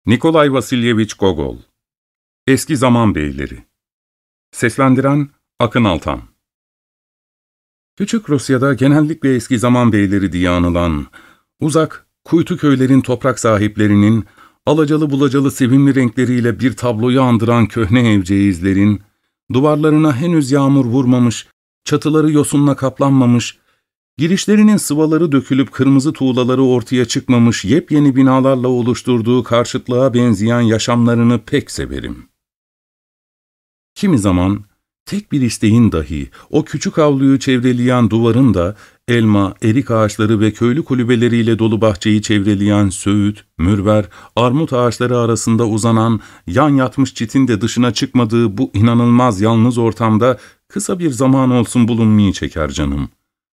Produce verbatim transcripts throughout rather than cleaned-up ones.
Nikolay Vasilyeviç Gogol. Eski Zaman Beyleri. Seslendiren Akın Altan. Küçük Rusya'da genellikle eski zaman beyleri diye anılan, uzak, kuytu köylerin toprak sahiplerinin, alacalı bulacalı sevimli renkleriyle bir tabloyu andıran köhne evceğizlerin, duvarlarına henüz yağmur vurmamış, çatıları yosunla kaplanmamış, girişlerinin sıvaları dökülüp kırmızı tuğlaları ortaya çıkmamış yepyeni binalarla oluşturduğu karşıtlığa benzeyen yaşamlarını pek severim. Kimi zaman tek bir isteğin dahi o küçük avluyu çevreleyen duvarın da elma, erik ağaçları ve köylü kulübeleriyle dolu bahçeyi çevreleyen söğüt, mürver, armut ağaçları arasında uzanan yan yatmış çitin de dışına çıkmadığı bu inanılmaz yalnız ortamda kısa bir zaman olsun bulunmayı çeker canım.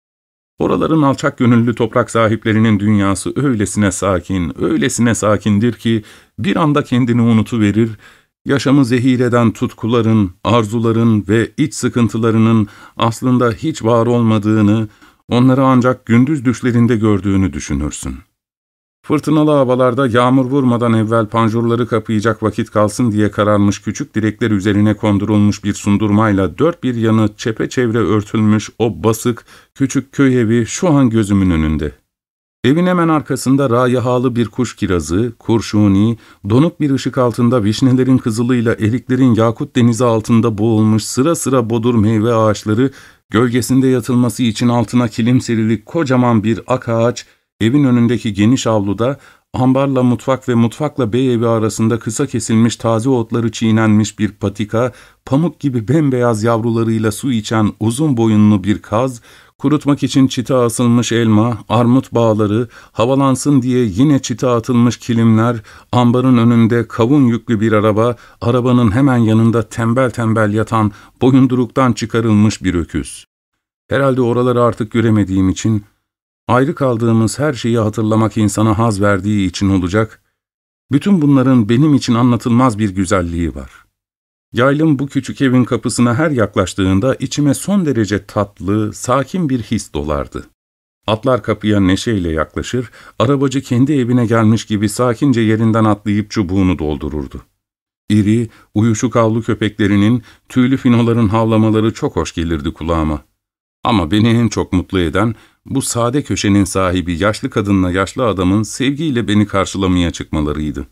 Oraların alçak gönüllü toprak sahiplerinin dünyası öylesine sakin, öylesine sakindir ki bir anda kendini unutuverir, yaşamı zehir eden tutkuların, arzuların ve iç sıkıntılarının aslında hiç var olmadığını, onları ancak gündüz düşlerinde gördüğünü düşünürsün. Fırtınalı havalarda yağmur vurmadan evvel panjurları kapayacak vakit kalsın diye kararmış küçük direkler üzerine kondurulmuş bir sundurmayla dört bir yanı çepeçevre örtülmüş o basık, küçük köy evi şu an gözümün önünde. Evin hemen arkasında rayihalı bir kuş kirazı, kurşuni, donuk bir ışık altında vişnelerin kızılıyla eriklerin yakut denizi altında boğulmuş sıra sıra bodur meyve ağaçları, gölgesinde yatılması için altına kilim serilik kocaman bir ak ağaç, evin önündeki geniş avluda, ambarla mutfak ve mutfakla bey evi arasında kısa kesilmiş taze otları çiğnenmiş bir patika, pamuk gibi bembeyaz yavrularıyla su içen uzun boyunlu bir kaz, kurutmak için çita asılmış elma, armut bağları, havalansın diye yine çita atılmış kilimler, ambarın önünde kavun yüklü bir araba, arabanın hemen yanında tembel tembel yatan boyunduruktan çıkarılmış bir öküz. Herhalde oraları artık göremediğim için, ayrı kaldığımız her şeyi hatırlamak insana haz verdiği için olacak, bütün bunların benim için anlatılmaz bir güzelliği var. Yaylım bu küçük evin kapısına her yaklaştığında içime son derece tatlı, sakin bir his dolardı. Atlar kapıya neşeyle yaklaşır, arabacı kendi evine gelmiş gibi sakince yerinden atlayıp çubuğunu doldururdu. İri, uyuşuk avlu köpeklerinin, tüylü finoların havlamaları çok hoş gelirdi kulağıma. Ama beni en çok mutlu eden, bu sade köşenin sahibi yaşlı kadınla yaşlı adamın sevgiyle beni karşılamaya çıkmalarıydı.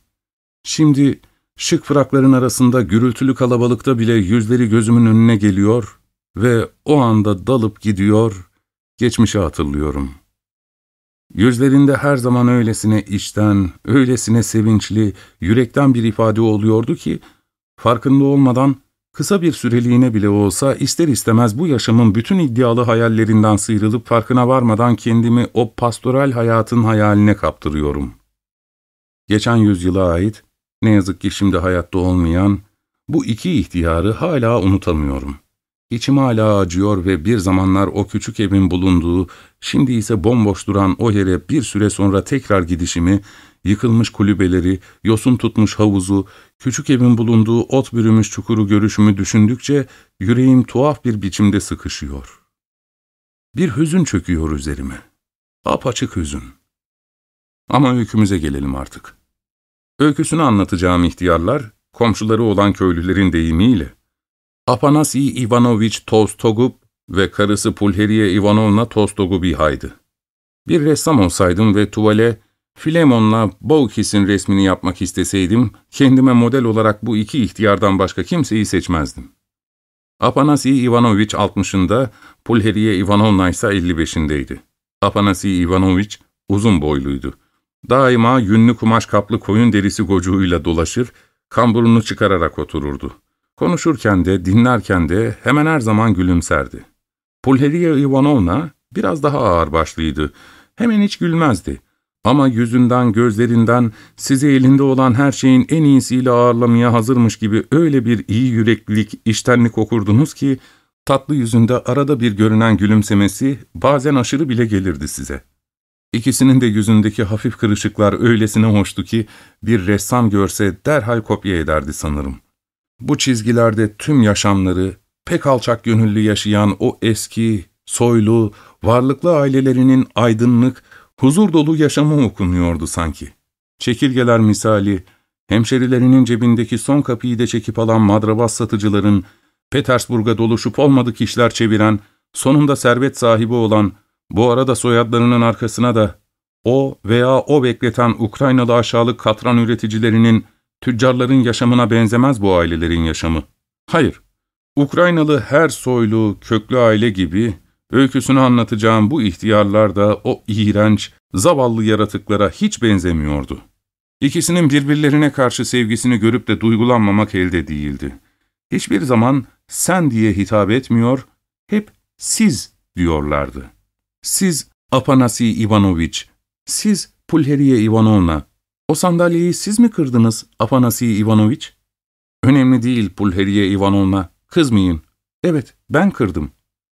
Şimdi şık frakların arasında gürültülü kalabalıkta bile yüzleri gözümün önüne geliyor ve o anda dalıp gidiyor, geçmişi hatırlıyorum. Yüzlerinde her zaman öylesine içten, öylesine sevinçli, yürekten bir ifade oluyordu ki, farkında olmadan, kısa bir süreliğine bile olsa ister istemez bu yaşamın bütün iddialı hayallerinden sıyrılıp farkına varmadan kendimi o pastoral hayatın hayaline kaptırıyorum. Geçen yüzyıla ait, ne yazık ki şimdi hayatta olmayan, bu iki ihtiyarı hala unutamıyorum. İçim hala acıyor ve bir zamanlar o küçük evin bulunduğu, şimdi ise bomboş duran o yere bir süre sonra tekrar gidişimi, yıkılmış kulübeleri, yosun tutmuş havuzu, küçük evin bulunduğu ot bürümüş çukuru görüşümü düşündükçe yüreğim tuhaf bir biçimde sıkışıyor. Bir hüzün çöküyor üzerime. Apaçık hüzün. Ama öykümüze gelelim artık. Öyküsünü anlatacağım ihtiyarlar, komşuları olan köylülerin deyimiyle, Afanasy Ivanoviç Tolstogub ve karısı Pulheriye Ivanovna Tolstogubihay'dı. Bir ressam olsaydım ve tuvale Filemon'la Baucis'in resmini yapmak isteseydim, kendime model olarak bu iki ihtiyardan başka kimseyi seçmezdim. Afanasy Ivanoviç altmışında, Pulheriye Ivanovna ise elli beşindeydi. Afanasy Ivanoviç uzun boyluydu. Daima yünlü kumaş kaplı koyun derisi gocuğuyla dolaşır, kamburunu çıkararak otururdu. Konuşurken de, dinlerken de hemen her zaman gülümserdi. Pulheriye Ivanovna biraz daha ağırbaşlıydı. Hemen hiç gülmezdi. Ama yüzünden, gözlerinden sizi elinde olan her şeyin en iyisiyle ağırlamaya hazırmış gibi öyle bir iyi yüreklilik, içtenlik okurdunuz ki, tatlı yüzünde arada bir görünen gülümsemesi bazen aşırı bile gelirdi size. İkisinin de yüzündeki hafif kırışıklar öylesine hoştu ki, bir ressam görse derhal kopya ederdi sanırım. Bu çizgilerde tüm yaşamları, pek alçak gönüllü yaşayan o eski, soylu, varlıklı ailelerinin aydınlık, huzur dolu yaşamı okunuyordu sanki. Çekirgeler misali, hemşerilerinin cebindeki son kapıyı da çekip alan madrabaz satıcıların, Petersburg'a doluşup olmadık işler çeviren, sonunda servet sahibi olan, bu arada soyadlarının arkasına da o veya o bekleten Ukraynalı aşağılık katran üreticilerinin, tüccarların yaşamına benzemez bu ailelerin yaşamı. Hayır, Ukraynalı her soylu, köklü aile gibi, öyküsünü anlatacağım bu ihtiyarlar da o iğrenç, zavallı yaratıklara hiç benzemiyordu. İkisinin birbirlerine karşı sevgisini görüp de duygulanmamak elde değildi. Hiçbir zaman sen diye hitap etmiyor, hep siz diyorlardı. Siz Afanasi Ivanoviç, siz Pulheriye Ivanovna, o sandalyeyi siz mi kırdınız Afanasi Ivanoviç? Önemli değil Pulheriye Ivanovna, kızmayın. Evet, ben kırdım.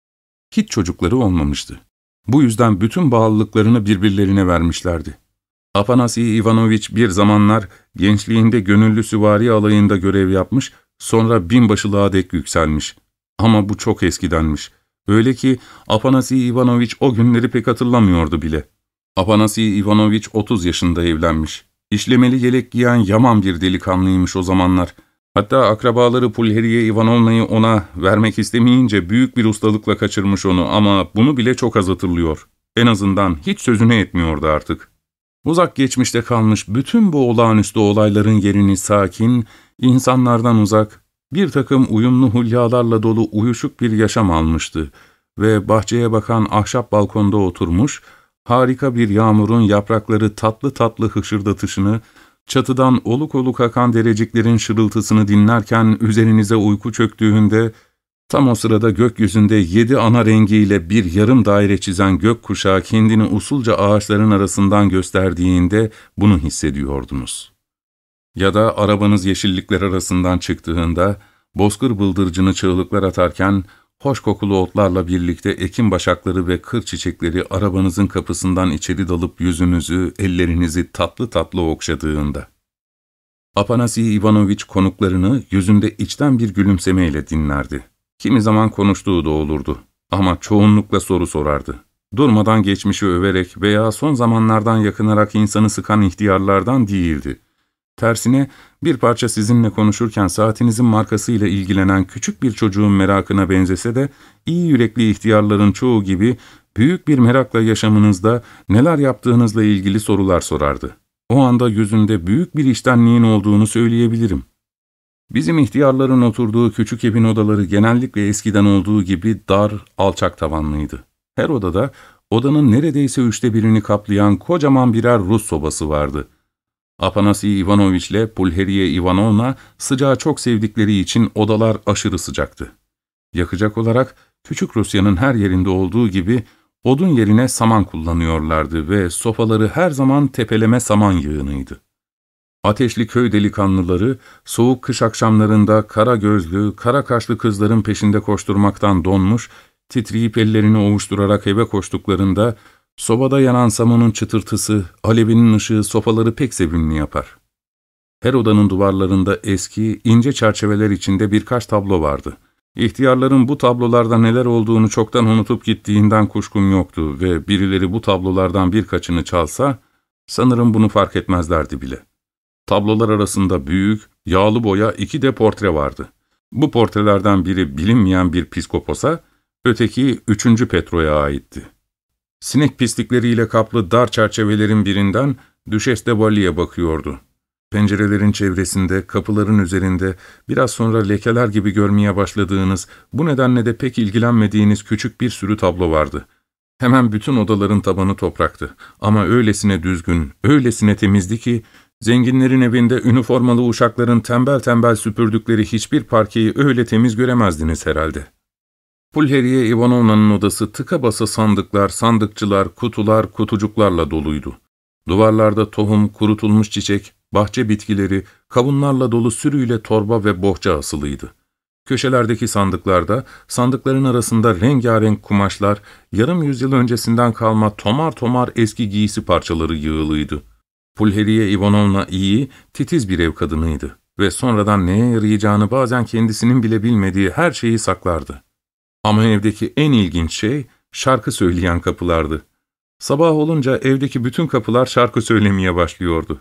Hiç çocukları olmamıştı. Bu yüzden bütün bağlılıklarını birbirlerine vermişlerdi. Afanasi Ivanoviç bir zamanlar gençliğinde gönüllü süvari alayında görev yapmış, sonra binbaşılığa dek yükselmiş. Ama bu çok eskidenmiş. Öyle ki Afanasi Ivanoviç o günleri pek hatırlamıyordu bile. Afanasi Ivanoviç otuz yaşında evlenmiş. İşlemeli yelek giyen yaman bir delikanlıymış o zamanlar. Hatta akrabaları Pulheriye Ivanovna'yı ona vermek istemeyince büyük bir ustalıkla kaçırmış onu ama bunu bile çok az hatırlıyor. En azından hiç sözünü etmiyordu artık. Uzak geçmişte kalmış bütün bu olağanüstü olayların yerini sakin, insanlardan uzak, bir takım uyumlu hülyalarla dolu uyuşuk bir yaşam almıştı ve bahçeye bakan ahşap balkonda oturmuş, harika bir yağmurun yaprakları tatlı tatlı hışırdatışını, çatıdan oluk oluk akan dereciklerin şırıltısını dinlerken üzerinize uyku çöktüğünde, tam o sırada gökyüzünde yedi ana rengiyle bir yarım daire çizen gökkuşağı kendini usulca ağaçların arasından gösterdiğinde bunu hissediyordunuz. Ya da arabanız yeşillikler arasından çıktığında, bozkır bıldırcını çığlıklar atarken, hoş kokulu otlarla birlikte ekin başakları ve kır çiçekleri arabanızın kapısından içeri dalıp yüzünüzü, ellerinizi tatlı tatlı okşadığında. Afanasi Ivanoviç konuklarını yüzünde içten bir gülümsemeyle dinlerdi. Kimi zaman konuştuğu da olurdu ama çoğunlukla soru sorardı. Durmadan geçmişi överek veya son zamanlardan yakınarak insanı sıkan ihtiyarlardan değildi. Tersine bir parça sizinle konuşurken saatinizin markasıyla ilgilenen küçük bir çocuğun merakına benzese de iyi yürekli ihtiyarların çoğu gibi büyük bir merakla yaşamınızda neler yaptığınızla ilgili sorular sorardı. O anda yüzünde büyük bir içtenliğin olduğunu söyleyebilirim. Bizim ihtiyarların oturduğu küçük evin odaları genellikle eskiden olduğu gibi dar, alçak tavanlıydı. Her odada odanın neredeyse üçte birini kaplayan kocaman birer Rus sobası vardı. Afanasi Ivanoviç ile Pulheriye Ivanovna sıcağı çok sevdikleri için odalar aşırı sıcaktı. Yakacak olarak küçük Rusya'nın her yerinde olduğu gibi odun yerine saman kullanıyorlardı ve sofaları her zaman tepeleme saman yığınıydı. Ateşli köy delikanlıları soğuk kış akşamlarında kara gözlü, kara kaşlı kızların peşinde koşturmaktan donmuş, titreyip ellerini ovuşturarak eve koştuklarında sobada yanan samanın çıtırtısı, alevinin ışığı sofaları pek sevimli yapar. Her odanın duvarlarında eski, ince çerçeveler içinde birkaç tablo vardı. İhtiyarların bu tablolarda neler olduğunu çoktan unutup gittiğinden kuşkum yoktu ve birileri bu tablolardan birkaçını çalsa, sanırım bunu fark etmezlerdi bile. Tablolar arasında büyük, yağlı boya iki de portre vardı. Bu portrelerden biri bilinmeyen bir piskoposa, öteki üçüncü Petro'ya aitti. Sinek pislikleriyle kaplı dar çerçevelerin birinden Düşes de Vally'e bakıyordu. Pencerelerin çevresinde, kapıların üzerinde, biraz sonra lekeler gibi görmeye başladığınız, bu nedenle de pek ilgilenmediğiniz küçük bir sürü tablo vardı. Hemen bütün odaların tabanı topraktı ama öylesine düzgün, öylesine temizdi ki, zenginlerin evinde üniformalı uşakların tembel tembel süpürdükleri hiçbir parkeyi öyle temiz göremezdiniz herhalde. Pulheriye Ivanovna'nın odası tıka basa sandıklar, sandıkçılar, kutular, kutucuklarla doluydu. Duvarlarda tohum, kurutulmuş çiçek, bahçe bitkileri, kavunlarla dolu sürüyle torba ve bohça asılıydı. Köşelerdeki sandıklarda, sandıkların arasında rengarenk kumaşlar, yarım yüzyıl öncesinden kalma tomar tomar eski giysi parçaları yığılıydı. Pulheriye Ivanovna iyi, titiz bir ev kadınıydı ve sonradan neye yarayacağını bazen kendisinin bile bilmediği her şeyi saklardı. Ama evdeki en ilginç şey şarkı söyleyen kapılardı. Sabah olunca evdeki bütün kapılar şarkı söylemeye başlıyordu.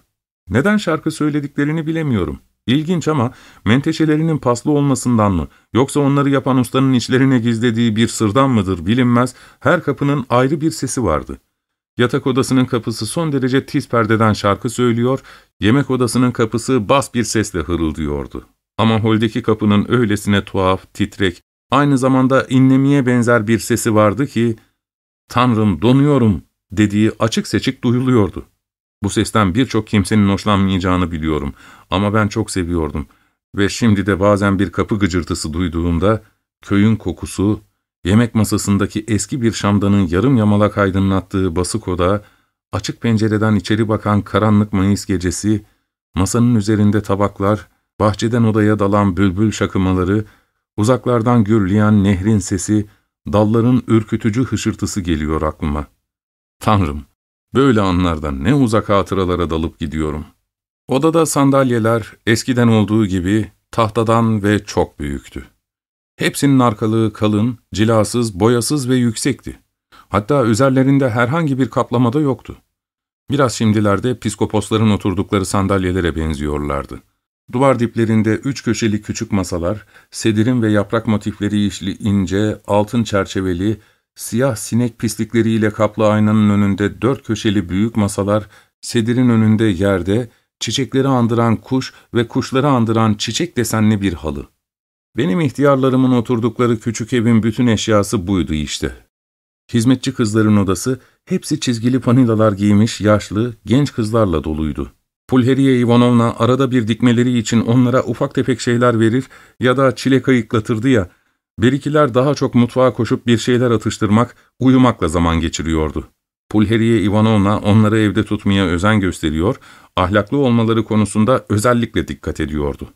Neden şarkı söylediklerini bilemiyorum. İlginç ama menteşelerinin paslı olmasından mı, yoksa onları yapan ustanın içlerine gizlediği bir sırdan mıdır bilinmez, her kapının ayrı bir sesi vardı. Yatak odasının kapısı son derece tiz perdeden şarkı söylüyor, yemek odasının kapısı bas bir sesle hırıldıyordu. Ama holdeki kapının öylesine tuhaf, titrek, aynı zamanda inlemeye benzer bir sesi vardı ki, ''Tanrım, donuyorum'' dediği açık seçik duyuluyordu. Bu sesten birçok kimsenin hoşlanmayacağını biliyorum ama ben çok seviyordum ve şimdi de bazen bir kapı gıcırtısı duyduğumda, köyün kokusu, yemek masasındaki eski bir şamdanın yarım yamalak aydınlattığı basık oda, açık pencereden içeri bakan karanlık Mayıs gecesi, masanın üzerinde tabaklar, bahçeden odaya dalan bülbül şakımaları, uzaklardan gürleyen nehrin sesi, dalların ürkütücü hışırtısı geliyor aklıma. Tanrım! Böyle anlardan ne uzak hatıralara dalıp gidiyorum. Odada sandalyeler eskiden olduğu gibi tahtadan ve çok büyüktü. Hepsinin arkalığı kalın, cilasız, boyasız ve yüksekti. Hatta üzerlerinde herhangi bir kaplamada yoktu. Biraz şimdilerde piskoposların oturdukları sandalyelere benziyorlardı. Duvar diplerinde üç köşeli küçük masalar, sedirin ve yaprak motifleri işli ince, altın çerçeveli, siyah sinek pislikleriyle kaplı aynanın önünde dört köşeli büyük masalar, sedirin önünde yerde, çiçekleri andıran kuş ve kuşları andıran çiçek desenli bir halı. Benim ihtiyarlarımın oturdukları küçük evin bütün eşyası buydu işte. Hizmetçi kızların odası, hepsi çizgili panilalar giymiş yaşlı, genç kızlarla doluydu. Pulheriye Ivanovna arada bir dikmeleri için onlara ufak tefek şeyler verir ya da çilek ayıklatırdı ya, berikiler daha çok mutfağa koşup bir şeyler atıştırmak, uyumakla zaman geçiriyordu. Pulheriye Ivanovna onları evde tutmaya özen gösteriyor, ahlaklı olmaları konusunda özellikle dikkat ediyordu.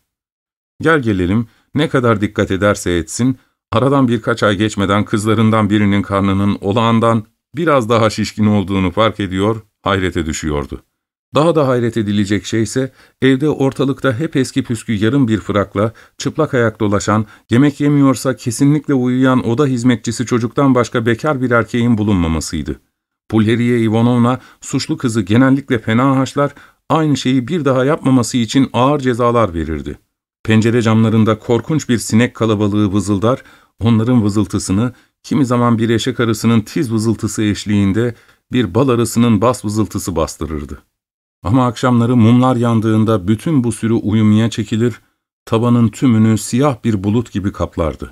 Gel gelelim, ne kadar dikkat ederse etsin, aradan birkaç ay geçmeden kızlarından birinin karnının olağandan biraz daha şişkin olduğunu fark ediyor, hayrete düşüyordu. Daha da hayret edilecek şey ise, evde ortalıkta hep eski püskü yarım bir frakla, çıplak ayak dolaşan, yemek yemiyorsa kesinlikle uyuyan oda hizmetçisi çocuktan başka bekar bir erkeğin bulunmamasıydı. Pulheriye Ivanovna, suçlu kızı genellikle fena haşlar, aynı şeyi bir daha yapmaması için ağır cezalar verirdi. Pencere camlarında korkunç bir sinek kalabalığı vızıldar, onların vızıltısını, kimi zaman bir eşek arısının tiz vızıltısı eşliğinde bir bal arısının bas vızıltısı bastırırdı. Ama akşamları mumlar yandığında bütün bu sürü uyumaya çekilir, tabanın tümünü siyah bir bulut gibi kaplardı.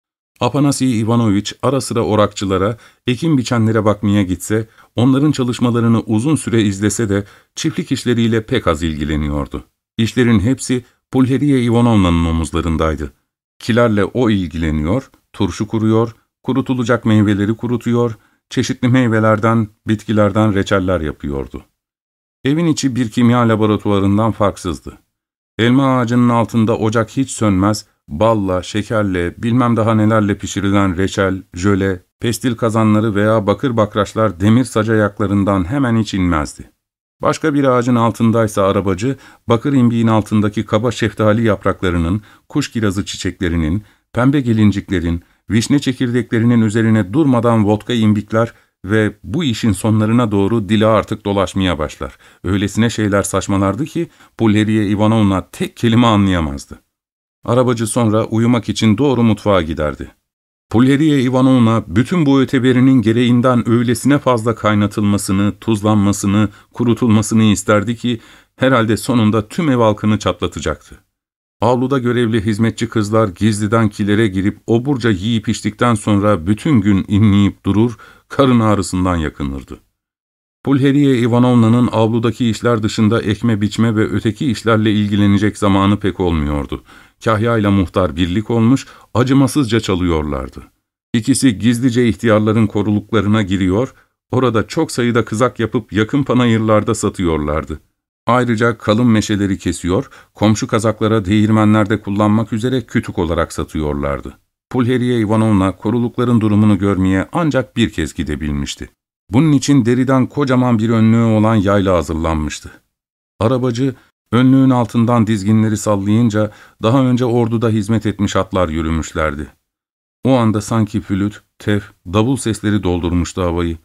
Afanasy Ivanoviç ara sıra orakçılara, ekim biçenlere bakmaya gitse, onların çalışmalarını uzun süre izlese de çiftlik işleriyle pek az ilgileniyordu. İşlerin hepsi Pulheriye Ivanovna'nın omuzlarındaydı. Kilerle o ilgileniyor, turşu kuruyor, kurutulacak meyveleri kurutuyor, çeşitli meyvelerden, bitkilerden reçeller yapıyordu. Evin içi bir kimya laboratuvarından farksızdı. Elma ağacının altında ocak hiç sönmez, balla, şekerle, bilmem daha nelerle pişirilen reçel, jöle, pestil kazanları veya bakır bakraçlar demir sac ayaklarından hemen hiç inmezdi. Başka bir ağacın altındaysa arabacı, bakır imbiğin altındaki kaba şeftali yapraklarının, kuş kirazı çiçeklerinin, pembe gelinciklerin, vişne çekirdeklerinin üzerine durmadan vodka imbikler ve bu işin sonlarına doğru dili artık dolaşmaya başlar. Öylesine şeyler saçmalardı ki Pulheriye Ivanovna tek kelime anlayamazdı. Arabacı sonra uyumak için doğru mutfağa giderdi. Pulheriye Ivanovna bütün bu öteberinin gereğinden öylesine fazla kaynatılmasını, tuzlanmasını, kurutulmasını isterdi ki herhalde sonunda tüm ev halkını çatlatacaktı. Avluda görevli hizmetçi kızlar gizliden kilere girip oburca yiyip içtikten sonra bütün gün inleyip durur, karın ağrısından yakınırdı. Pulheriye Ivanovna'nın avludaki işler dışında ekme biçme ve öteki işlerle ilgilenecek zamanı pek olmuyordu. Kahya ile muhtar birlik olmuş, acımasızca çalıyorlardı. İkisi gizlice ihtiyarların koruluklarına giriyor, orada çok sayıda kızak yapıp yakın panayırlarda satıyorlardı. Ayrıca kalın meşeleri kesiyor, komşu kazaklara değirmenlerde kullanmak üzere kütük olarak satıyorlardı. Pulheriye Ivanovna korulukların durumunu görmeye ancak bir kez gidebilmişti. Bunun için deriden kocaman bir önlüğü olan yayla hazırlanmıştı. Arabacı, önlüğün altından dizginleri sallayınca daha önce orduda hizmet etmiş atlar yürümüşlerdi. O anda sanki flüt, tef, davul sesleri doldurmuştu havayı.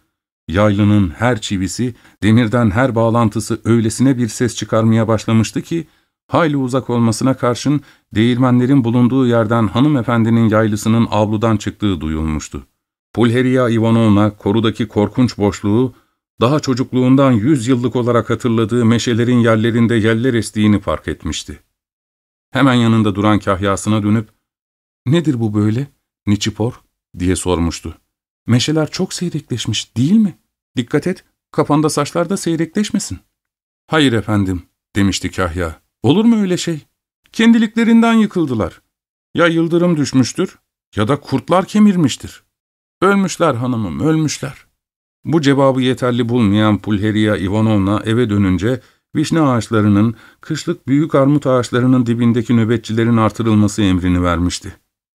Yaylının her çivisi, demirden her bağlantısı öylesine bir ses çıkarmaya başlamıştı ki, hayli uzak olmasına karşın değirmenlerin bulunduğu yerden hanımefendinin yaylısının avludan çıktığı duyulmuştu. Pulheriya Ivanovna korudaki korkunç boşluğu, daha çocukluğundan yüz yıllık olarak hatırladığı meşelerin yerlerinde yeller estiğini fark etmişti. Hemen yanında duran kahyasına dönüp, ''Nedir bu böyle, Niçipor?'' diye sormuştu. ''Meşeler çok seyrekleşmiş, değil mi? Dikkat et, kafanda saçlar da seyrekleşmesin.'' ''Hayır efendim'' demişti kahya. ''Olur mu öyle şey? Kendiliklerinden yıkıldılar. Ya yıldırım düşmüştür ya da kurtlar kemirmiştir. Ölmüşler hanımım, ölmüşler.'' Bu cevabı yeterli bulmayan Pulheriya Ivanovna eve dönünce, vişne ağaçlarının, kışlık büyük armut ağaçlarının dibindeki nöbetçilerin artırılması emrini vermişti.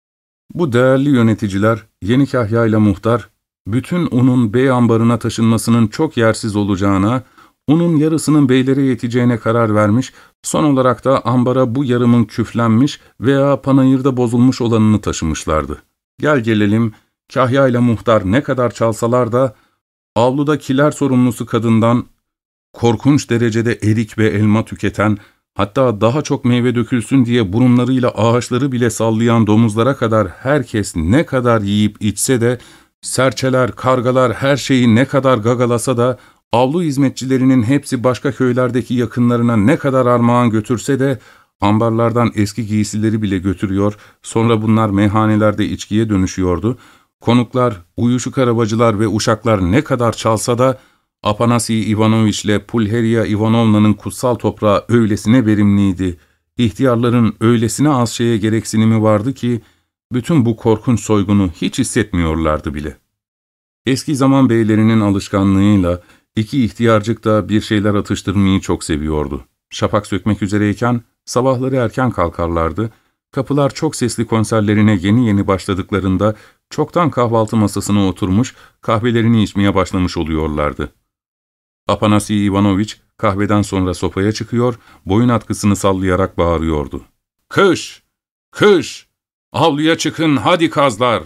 Bu değerli yöneticiler, yeni kahya ile muhtar, bütün unun bey ambarına taşınmasının çok yersiz olacağına, unun yarısının beylere yeteceğine karar vermiş, son olarak da ambara bu yarımın küflenmiş veya panayırda bozulmuş olanını taşımışlardı. Gel gelelim, kahya ile muhtar ne kadar çalsalar da, avluda kiler sorumlusu kadından, korkunç derecede erik ve elma tüketen, hatta daha çok meyve dökülsün diye burunlarıyla ağaçları bile sallayan domuzlara kadar herkes ne kadar yiyip içse de, serçeler, kargalar her şeyi ne kadar gagalasa da, avlu hizmetçilerinin hepsi başka köylerdeki yakınlarına ne kadar armağan götürse de, ambarlardan eski giysileri bile götürüyor, sonra bunlar meyhanelerde içkiye dönüşüyordu. Konuklar, uyuşuk arabacılar ve uşaklar ne kadar çalsa da, Afanasy Ivanoviç ile Pulheriya Ivanovna'nın kutsal toprağı öylesine verimliydi, ihtiyarların öylesine az şeye gereksinimi vardı ki, bütün bu korkunç soygunu hiç hissetmiyorlardı bile. Eski zaman beylerinin alışkanlığıyla, iki ihtiyarcık da bir şeyler atıştırmayı çok seviyordu. Şafak sökmek üzereyken, sabahları erken kalkarlardı, kapılar çok sesli konserlerine yeni yeni başladıklarında, çoktan kahvaltı masasına oturmuş, kahvelerini içmeye başlamış oluyorlardı. Afanasy Ivanoviç kahveden sonra sofaya çıkıyor, boyun atkısını sallayarak bağırıyordu. ''Kış! Kış! Avluya çıkın, hadi kazlar!''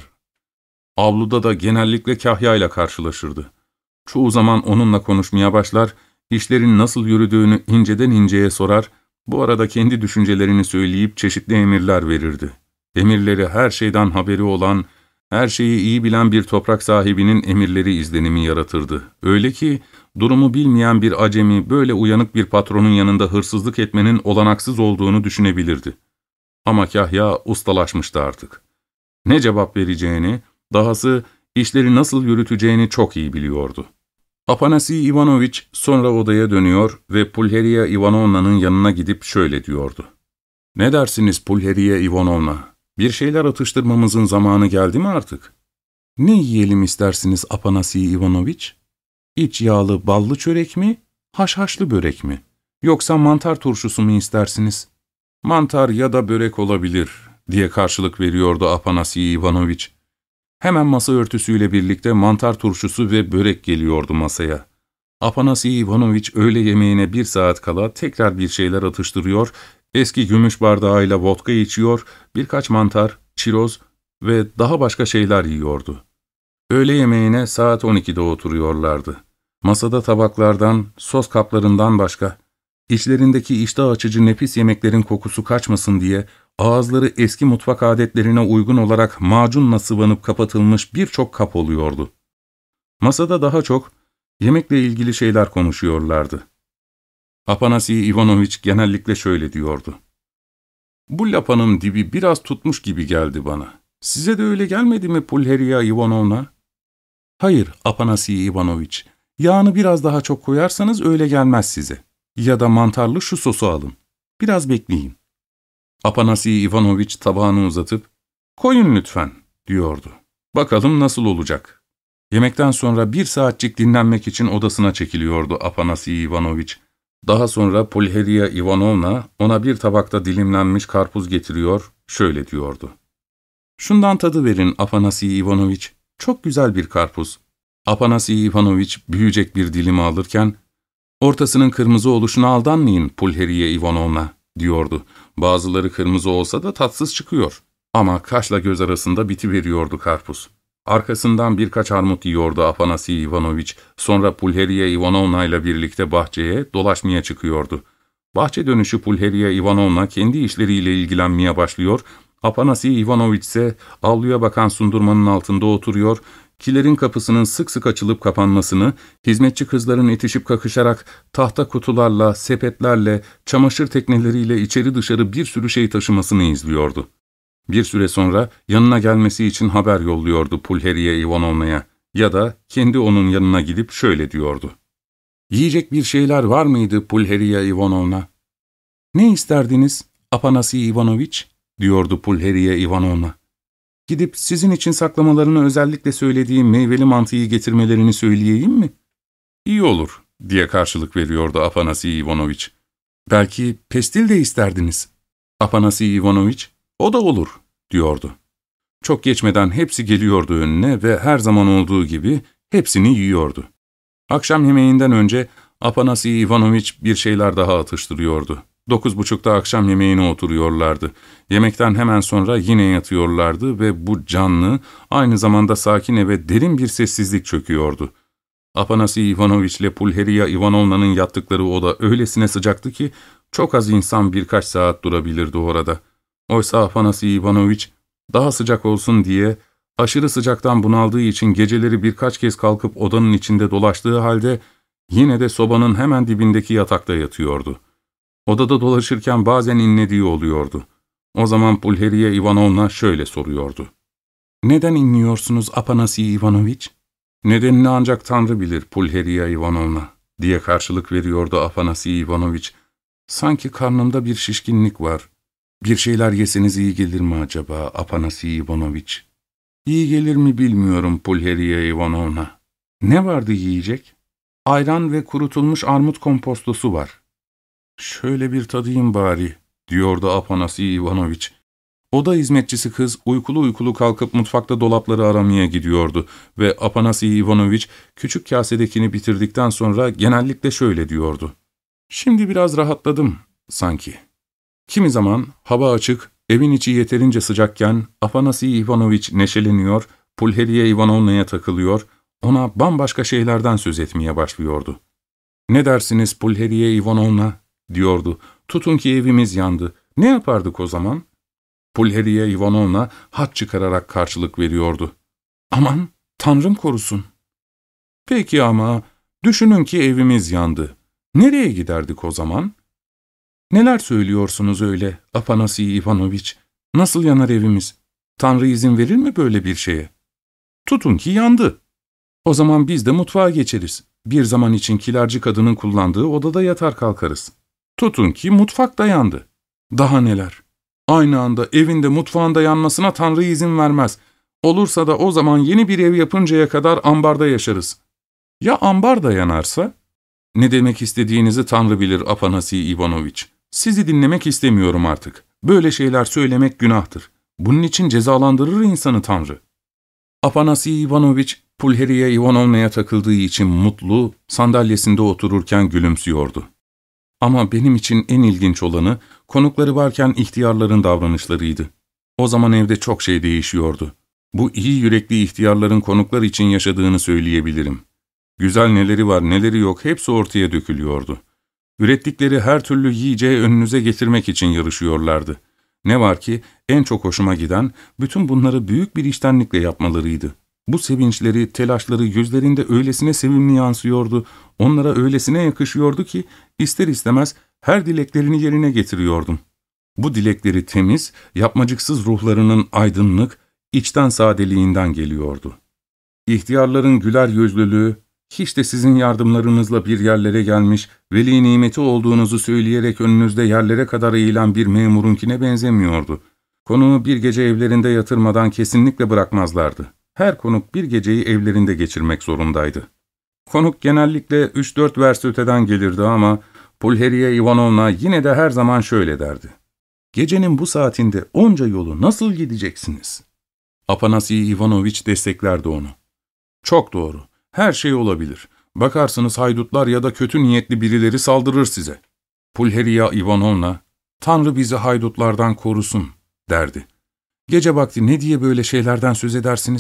Avluda da genellikle kahyayla karşılaşırdı. Çoğu zaman onunla konuşmaya başlar, işlerin nasıl yürüdüğünü inceden inceye sorar, bu arada kendi düşüncelerini söyleyip çeşitli emirler verirdi. Emirleri her şeyden haberi olan, her şeyi iyi bilen bir toprak sahibinin emirleri izlenimi yaratırdı. Öyle ki, durumu bilmeyen bir acemi böyle uyanık bir patronun yanında hırsızlık etmenin olanaksız olduğunu düşünebilirdi. Ama kahya ustalaşmıştı artık. Ne cevap vereceğini, dahası işleri nasıl yürüteceğini çok iyi biliyordu. Afanasy Ivanoviç sonra odaya dönüyor ve Pulheriya Ivanovna'nın yanına gidip şöyle diyordu. ''Ne dersiniz Pulheriya Ivanovna? Bir şeyler atıştırmamızın zamanı geldi mi artık? Ne yiyelim istersiniz Afanasy Ivanoviç? İç yağlı ballı çörek mi, haşhaşlı börek mi? Yoksa mantar turşusu mu istersiniz? Mantar ya da börek olabilir.'' diye karşılık veriyordu Afanasy Ivanoviç. Hemen masa örtüsüyle birlikte mantar turşusu ve börek geliyordu masaya. Afanasy Ivanoviç öğle yemeğine bir saat kala tekrar bir şeyler atıştırıyor, eski gümüş bardağıyla vodka içiyor, birkaç mantar, çiroz ve daha başka şeyler yiyordu. Öğle yemeğine saat on ikide oturuyorlardı. Masada tabaklardan, sos kaplarından başka, içlerindeki iştah açıcı nefis yemeklerin kokusu kaçmasın diye, ağızları eski mutfak adetlerine uygun olarak macunla sıvanıp kapatılmış birçok kap oluyordu. Masada daha çok yemekle ilgili şeyler konuşuyorlardı. Afanasy Ivanoviç genellikle şöyle diyordu. ''Bu lapanın dibi biraz tutmuş gibi geldi bana. Size de öyle gelmedi mi Pulheriya Ivanovna?'' ''Hayır Afanasy Ivanoviç, yağını biraz daha çok koyarsanız öyle gelmez size. Ya da mantarlı şu sosu alın. Biraz bekleyin.'' Afanasy Ivanoviç tabağını uzatıp, ''Koyun lütfen.'' diyordu. ''Bakalım nasıl olacak.'' Yemekten sonra bir saatçik dinlenmek için odasına çekiliyordu Afanasy Ivanoviç. Daha sonra Pulheriya Ivanovna ona bir tabakta dilimlenmiş karpuz getiriyor, şöyle diyordu. ''Şundan tadı verin Afanasy Ivanoviç, çok güzel bir karpuz.'' Afanasy Ivanoviç büyüyecek bir dilimi alırken, ''Ortasının kırmızı oluşuna aldanmayın Pulheriya Ivanovna.'' diyordu. Bazıları kırmızı olsa da tatsız çıkıyor. Ama kaşla göz arasında bitiveriyordu karpuz. Arkasından birkaç armut yiyordu Afanasi Ivanoviç, sonra Pulheriye Ivanovna ile birlikte bahçeye dolaşmaya çıkıyordu. Bahçe dönüşü Pulheriye Ivanovna kendi işleriyle ilgilenmeye başlıyor, Afanasi Ivanoviç ise avluya bakan sundurmanın altında oturuyor, kilerin kapısının sık sık açılıp kapanmasını, hizmetçi kızların itişip kakışarak tahta kutularla, sepetlerle, çamaşır tekneleriyle içeri dışarı bir sürü şey taşımasını izliyordu. Bir süre sonra yanına gelmesi için haber yolluyordu Pulheriye Ivanovna'ya ya da kendi onun yanına gidip şöyle diyordu. ''Yiyecek bir şeyler var mıydı Pulheriye Ivanovna?'' ''Ne isterdiniz Afanasi Ivanoviç?'' diyordu Pulheriye Ivanovna. ''Gidip sizin için saklamalarını özellikle söylediğim meyveli mantıyı getirmelerini söyleyeyim mi?'' ''İyi olur.'' diye karşılık veriyordu Afanasi Ivanoviç. ''Belki pestil de isterdiniz.'' Afanasi Ivanoviç, ''O da olur.'' diyordu. Çok geçmeden hepsi geliyordu önüne ve her zaman olduğu gibi hepsini yiyordu. Akşam yemeğinden önce Afanasi Ivanoviç bir şeyler daha atıştırıyordu. Dokuz buçukta akşam yemeğine oturuyorlardı. Yemekten hemen sonra yine yatıyorlardı ve bu canlı, aynı zamanda sakin eve derin bir sessizlik çöküyordu. Afanasi Ivanoviç ile Pulheriya Ivanovna'nın yattıkları oda öylesine sıcaktı ki çok az insan birkaç saat durabilirdi orada. Oysa Afanasi Ivanoviç daha sıcak olsun diye aşırı sıcaktan bunaldığı için geceleri birkaç kez kalkıp odanın içinde dolaştığı halde yine de sobanın hemen dibindeki yatakta yatıyordu. Odada dolaşırken bazen inlediği oluyordu. O zaman Pulheriye Ivanovna şöyle soruyordu. ''Neden inliyorsunuz Afanasi Ivanoviç?'' ''Nedenini ancak Tanrı bilir Pulheriye Ivanovna'' diye karşılık veriyordu Afanasi Ivanoviç. ''Sanki karnımda bir şişkinlik var. Bir şeyler yeseniz iyi gelir mi acaba Afanasi Ivanoviç?'' ''İyi gelir mi bilmiyorum Pulheriye Ivanovna.'' ''Ne vardı yiyecek?'' ''Ayran ve kurutulmuş armut kompostosu var.'' ''Şöyle bir tadayım bari'' diyordu Afanasi Ivanoviç. Oda hizmetçisi kız uykulu uykulu kalkıp mutfakta dolapları aramaya gidiyordu ve Afanasi Ivanoviç küçük kasedekini bitirdikten sonra genellikle şöyle diyordu. ''Şimdi biraz rahatladım sanki.'' Kimi zaman hava açık, evin içi yeterince sıcakken Afanasi Ivanoviç neşeleniyor, Pulheriye Ivanovna'ya takılıyor, ona bambaşka şeylerden söz etmeye başlıyordu. ''Ne dersiniz Pulheriye Ivanovna?'' diyordu. ''Tutun ki evimiz yandı. Ne yapardık o zaman?'' Pulheriye Ivanovna hat çıkararak karşılık veriyordu. ''Aman, Tanrım korusun.'' ''Peki ama düşünün ki evimiz yandı. Nereye giderdik o zaman?'' ''Neler söylüyorsunuz öyle Afanasi Ivanoviç? Nasıl yanar evimiz? Tanrı izin verir mi böyle bir şeye?'' ''Tutun ki yandı. O zaman biz de mutfağa geçeriz. Bir zaman için kilerci kadının kullandığı odada yatar kalkarız. Tutun ki mutfak da yandı. Daha neler? Aynı anda evinde mutfağında yanmasına Tanrı izin vermez. Olursa da o zaman yeni bir ev yapıncaya kadar ambarda yaşarız. Ya ambar da yanarsa?'' ''Ne demek istediğinizi Tanrı bilir Afanasi Ivanoviç. Sizi dinlemek istemiyorum artık. Böyle şeyler söylemek günahtır. Bunun için cezalandırır insanı Tanrı.'' Afanasi Ivanoviç, Pulheriye Ivanovna'ya takıldığı için mutlu, sandalyesinde otururken gülümsüyordu. Ama benim için en ilginç olanı, konukları varken ihtiyarların davranışlarıydı. O zaman evde çok şey değişiyordu. Bu iyi yürekli ihtiyarların konuklar için yaşadığını söyleyebilirim. Güzel neleri var neleri yok hepsi ortaya dökülüyordu. Ürettikleri her türlü yiyeceği önünüze getirmek için yarışıyorlardı. Ne var ki en çok hoşuma giden bütün bunları büyük bir içtenlikle yapmalarıydı. Bu sevinçleri, telaşları yüzlerinde öylesine sevimli yansıyordu, onlara öylesine yakışıyordu ki ister istemez her dileklerini yerine getiriyordum. Bu dilekleri temiz, yapmacıksız ruhlarının aydınlık, içten sadeliğinden geliyordu. İhtiyarların güler yüzlülüğü, hiç de sizin yardımlarınızla bir yerlere gelmiş, veli nimeti olduğunuzu söyleyerek önünüzde yerlere kadar eğilen bir memurunkine benzemiyordu. Konuğu bir gece evlerinde yatırmadan kesinlikle bırakmazlardı. Her konuk bir geceyi evlerinde geçirmek zorundaydı. Konuk genellikle üç dört vers öteden gelirdi ama Pulheriye Ivanovna yine de her zaman şöyle derdi. ''Gecenin bu saatinde onca yolu nasıl gideceksiniz?'' Afanasi Ivanoviç desteklerdi onu. ''Çok doğru. Her şey olabilir. Bakarsınız haydutlar ya da kötü niyetli birileri saldırır size.'' Pulheriya Ivanovna, ''Tanrı bizi haydutlardan korusun.'' derdi. ''Gece vakti ne diye böyle şeylerden söz edersiniz?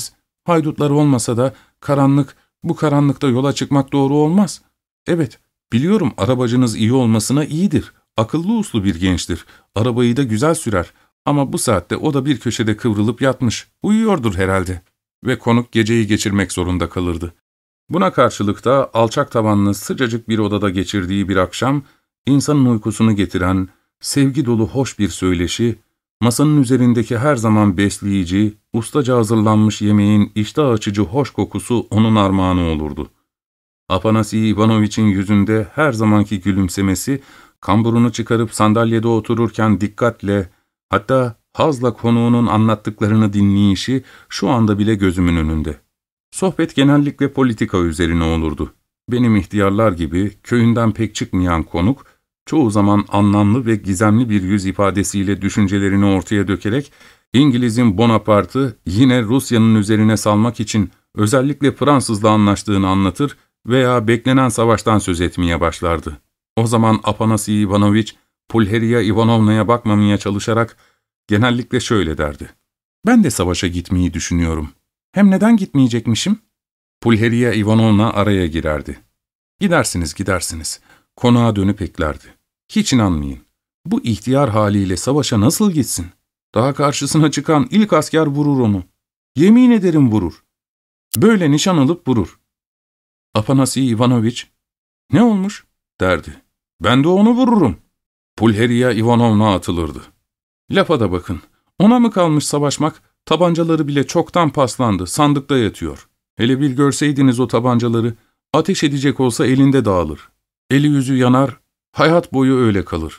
Haydutlar olmasa da karanlık, bu karanlıkta yola çıkmak doğru olmaz. Evet, biliyorum arabacınız iyi olmasına iyidir. Akıllı uslu bir gençtir. Arabayı da güzel sürer. Ama bu saatte o da bir köşede kıvrılıp yatmış. Uyuyordur herhalde. Ve konuk geceyi geçirmek zorunda kalırdı. Buna karşılık da alçak tavanlı sıcacık bir odada geçirdiği bir akşam, insanın uykusunu getiren, sevgi dolu hoş bir söyleşi, masanın üzerindeki her zaman besleyici, ustaca hazırlanmış yemeğin iştah açıcı hoş kokusu onun armağanı olurdu. Afanasi Ivanoviç'in yüzünde her zamanki gülümsemesi, kamburunu çıkarıp sandalyede otururken dikkatle, hatta hazla konuğunun anlattıklarını dinleyişi şu anda bile gözümün önünde. Sohbet genellikle politika üzerine olurdu. Benim ihtiyarlar gibi köyünden pek çıkmayan konuk, çoğu zaman anlamlı ve gizemli bir yüz ifadesiyle düşüncelerini ortaya dökerek, İngiliz'in Bonaparte'ı yine Rusya'nın üzerine salmak için özellikle Fransız'la anlaştığını anlatır veya beklenen savaştan söz etmeye başlardı. O zaman Afanasi Ivanoviç, Pulheriya Ivanovna'ya bakmamaya çalışarak genellikle şöyle derdi: "Ben de savaşa gitmeyi düşünüyorum. Hem neden gitmeyecekmişim?" Pulheriya Ivanovna araya girerdi. "Gidersiniz, gidersiniz." Konağa dönüp eklerdi: "Hiç inanmayın. Bu ihtiyar haliyle savaşa nasıl gitsin? Daha karşısına çıkan ilk asker vurur onu. Yemin ederim vurur. Böyle nişan alıp vurur." Afanasi Ivanoviç, "Ne olmuş?" derdi. "Ben de onu vururum." Pulheriya Ivanovna atılırdı. "Lafa da bakın. Ona mı kalmış savaşmak? Tabancaları bile çoktan paslandı, sandıkta yatıyor. Hele bir görseydiniz o tabancaları, ateş edecek olsa elinde dağılır. Eli yüzü yanar, hayat boyu öyle kalır."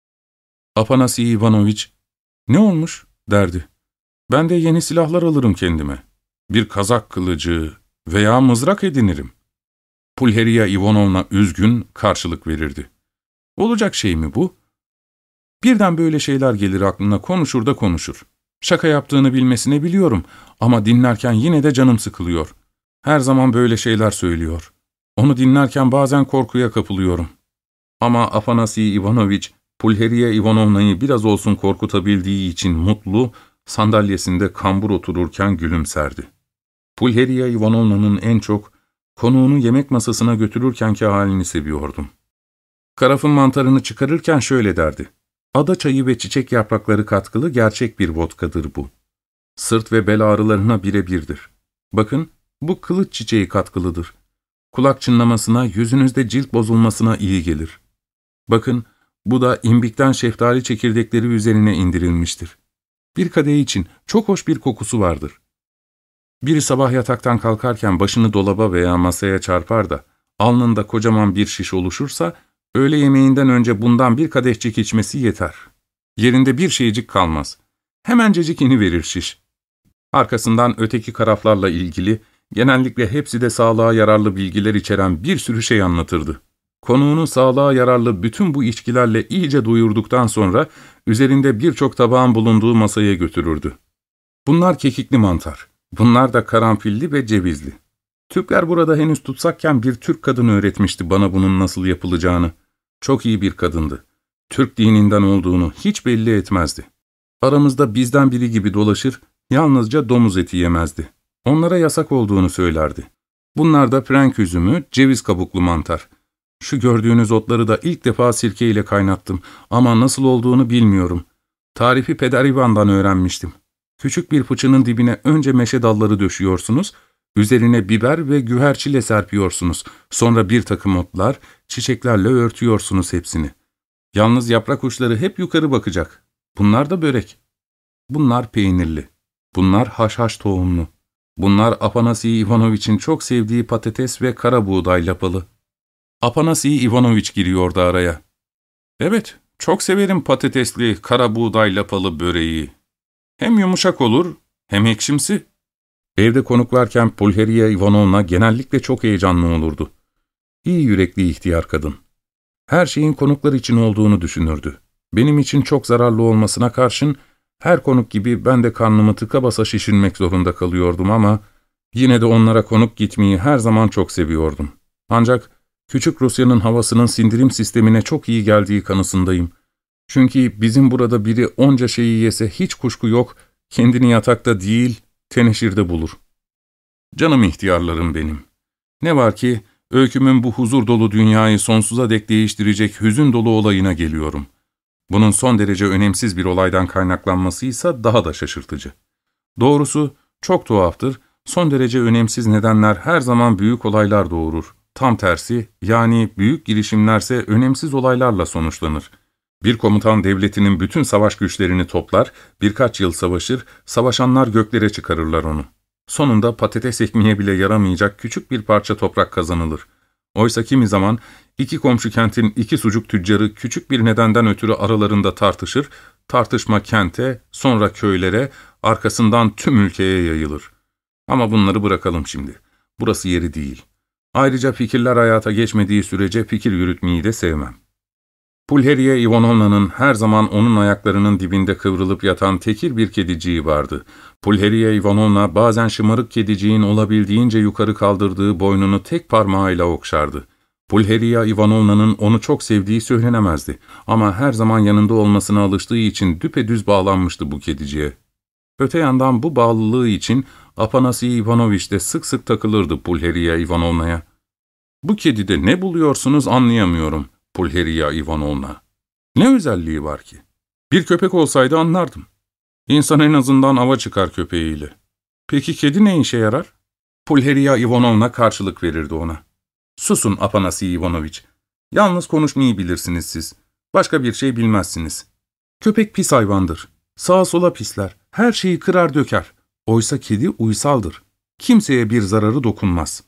Afanasi Ivanoviç, "Ne olmuş?" derdi. "Ben de yeni silahlar alırım kendime. Bir kazak kılıcı veya mızrak edinirim." Pulheriya Ivanovna üzgün karşılık verirdi. "Olacak şey mi bu? Birden böyle şeyler gelir aklına, konuşur da konuşur. Şaka yaptığını bilmesine biliyorum ama dinlerken yine de canım sıkılıyor. Her zaman böyle şeyler söylüyor. Onu dinlerken bazen korkuya kapılıyorum." Ama Afanasi Ivanoviç, Pulheriya Ivanovna'yı biraz olsun korkutabildiği için mutlu, sandalyesinde kambur otururken gülümserdi. Pulheriya Ivanovna'nın en çok konuğunu yemek masasına götürürkenki halini seviyordum. Karafın mantarını çıkarırken şöyle derdi: "Ada çayı ve çiçek yaprakları katkılı gerçek bir vodkadır bu. Sırt ve bel ağrılarına birebirdir. Bakın, bu kılıç çiçeği katkılıdır. Kulak çınlamasına, yüzünüzde cilt bozulmasına iyi gelir. Bakın, bu da imbikten şeftali çekirdekleri üzerine indirilmiştir. Bir kadeh için çok hoş bir kokusu vardır. Biri sabah yataktan kalkarken başını dolaba veya masaya çarpar da alnında kocaman bir şiş oluşursa, öğle yemeğinden önce bundan bir kadehcik içmesi yeter. Yerinde bir şeycik kalmaz. Hemencecik iniverir şiş." Arkasından öteki karaflarla ilgili, genellikle hepsi de sağlığa yararlı bilgiler içeren bir sürü şey anlatırdı. Konuğunu sağlığa yararlı bütün bu içkilerle iyice doyurduktan sonra üzerinde birçok tabağın bulunduğu masaya götürürdü. "Bunlar kekikli mantar, bunlar da karanfilli ve cevizli. Türkler burada henüz tutsakken bir Türk kadını öğretmişti bana bunun nasıl yapılacağını. Çok iyi bir kadındı. Türk dininden olduğunu hiç belli etmezdi. Aramızda bizden biri gibi dolaşır, yalnızca domuz eti yemezdi. Onlara yasak olduğunu söylerdi. Bunlar da frenk üzümü, ceviz kabuklu mantar. Şu gördüğünüz otları da ilk defa sirkeyle kaynattım ama nasıl olduğunu bilmiyorum. Tarifi Peder İvan'dan öğrenmiştim. Küçük bir fıçının dibine önce meşe dalları döşüyorsunuz, üzerine biber ve güherçile serpiyorsunuz. Sonra bir takım otlar, çiçeklerle örtüyorsunuz hepsini. Yalnız yaprak uçları hep yukarı bakacak. Bunlar da börek. Bunlar peynirli. Bunlar haşhaş tohumlu. Bunlar Afanasi Ivanoviç'in çok sevdiği patates ve kara buğday lapalı." Afanasi Ivanoviç giriyordu araya. "Evet, çok severim patatesli, kara buğday lapalı böreği. Hem yumuşak olur, hem ekşimsi." Evde konuk varken Pulheriya Ivanovna genellikle çok heyecanlı olurdu. İyi yürekli ihtiyar kadın. Her şeyin konuklar için olduğunu düşünürdü. Benim için çok zararlı olmasına karşın, her konuk gibi ben de karnımı tıka basa şişirmek zorunda kalıyordum ama yine de onlara konuk gitmeyi her zaman çok seviyordum. Ancak Küçük Rusya'nın havasının sindirim sistemine çok iyi geldiği kanısındayım. Çünkü bizim burada biri onca şeyi yese hiç kuşku yok, kendini yatakta değil, teneşirde bulur. Canım ihtiyarlarım benim. Ne var ki, öykümün bu huzur dolu dünyayı sonsuza dek değiştirecek hüzün dolu olayına geliyorum. Bunun son derece önemsiz bir olaydan kaynaklanmasıysa daha da şaşırtıcı. Doğrusu çok tuhaftır, son derece önemsiz nedenler her zaman büyük olaylar doğurur. Tam tersi, yani büyük girişimlerse önemsiz olaylarla sonuçlanır. Bir komutan devletinin bütün savaş güçlerini toplar, birkaç yıl savaşır, savaşanlar göklere çıkarırlar onu. Sonunda patates ekmeğe bile yaramayacak küçük bir parça toprak kazanılır. Oysa kimi zaman iki komşu kentin iki sucuk tüccarı küçük bir nedenden ötürü aralarında tartışır, tartışma kente, sonra köylere, arkasından tüm ülkeye yayılır. Ama bunları bırakalım şimdi. Burası yeri değil. Ayrıca fikirler hayata geçmediği sürece fikir yürütmeyi de sevmem. Pulheriya Ivanovna'nın her zaman onun ayaklarının dibinde kıvrılıp yatan tekir bir kediciği vardı. Pulheriya Ivanovna bazen şımarık kediciğin olabildiğince yukarı kaldırdığı boynunu tek parmağıyla okşardı. Pulheriya Ivanovna'nın onu çok sevdiği söylenemezdi ama her zaman yanında olmasına alıştığı için düpedüz bağlanmıştı bu kediciye. Öte yandan bu bağlılığı için Afanasy Ivanoviç de sık sık takılırdı Pulheriya Ivanovna'ya. ''Bu kedide ne buluyorsunuz anlayamıyorum, Pulheriya Ivanovna. Ne özelliği var ki? Bir köpek olsaydı anlardım. İnsan en azından ava çıkar köpeğiyle. Peki kedi ne işe yarar?'' Pulheriya Ivanovna karşılık verirdi ona. ''Susun Afanasy Ivanoviç. Yalnız konuşmayı bilirsiniz siz. Başka bir şey bilmezsiniz. Köpek pis hayvandır. Sağa sola pisler. Her şeyi kırar döker. Oysa kedi uysaldır. Kimseye bir zararı dokunmaz.''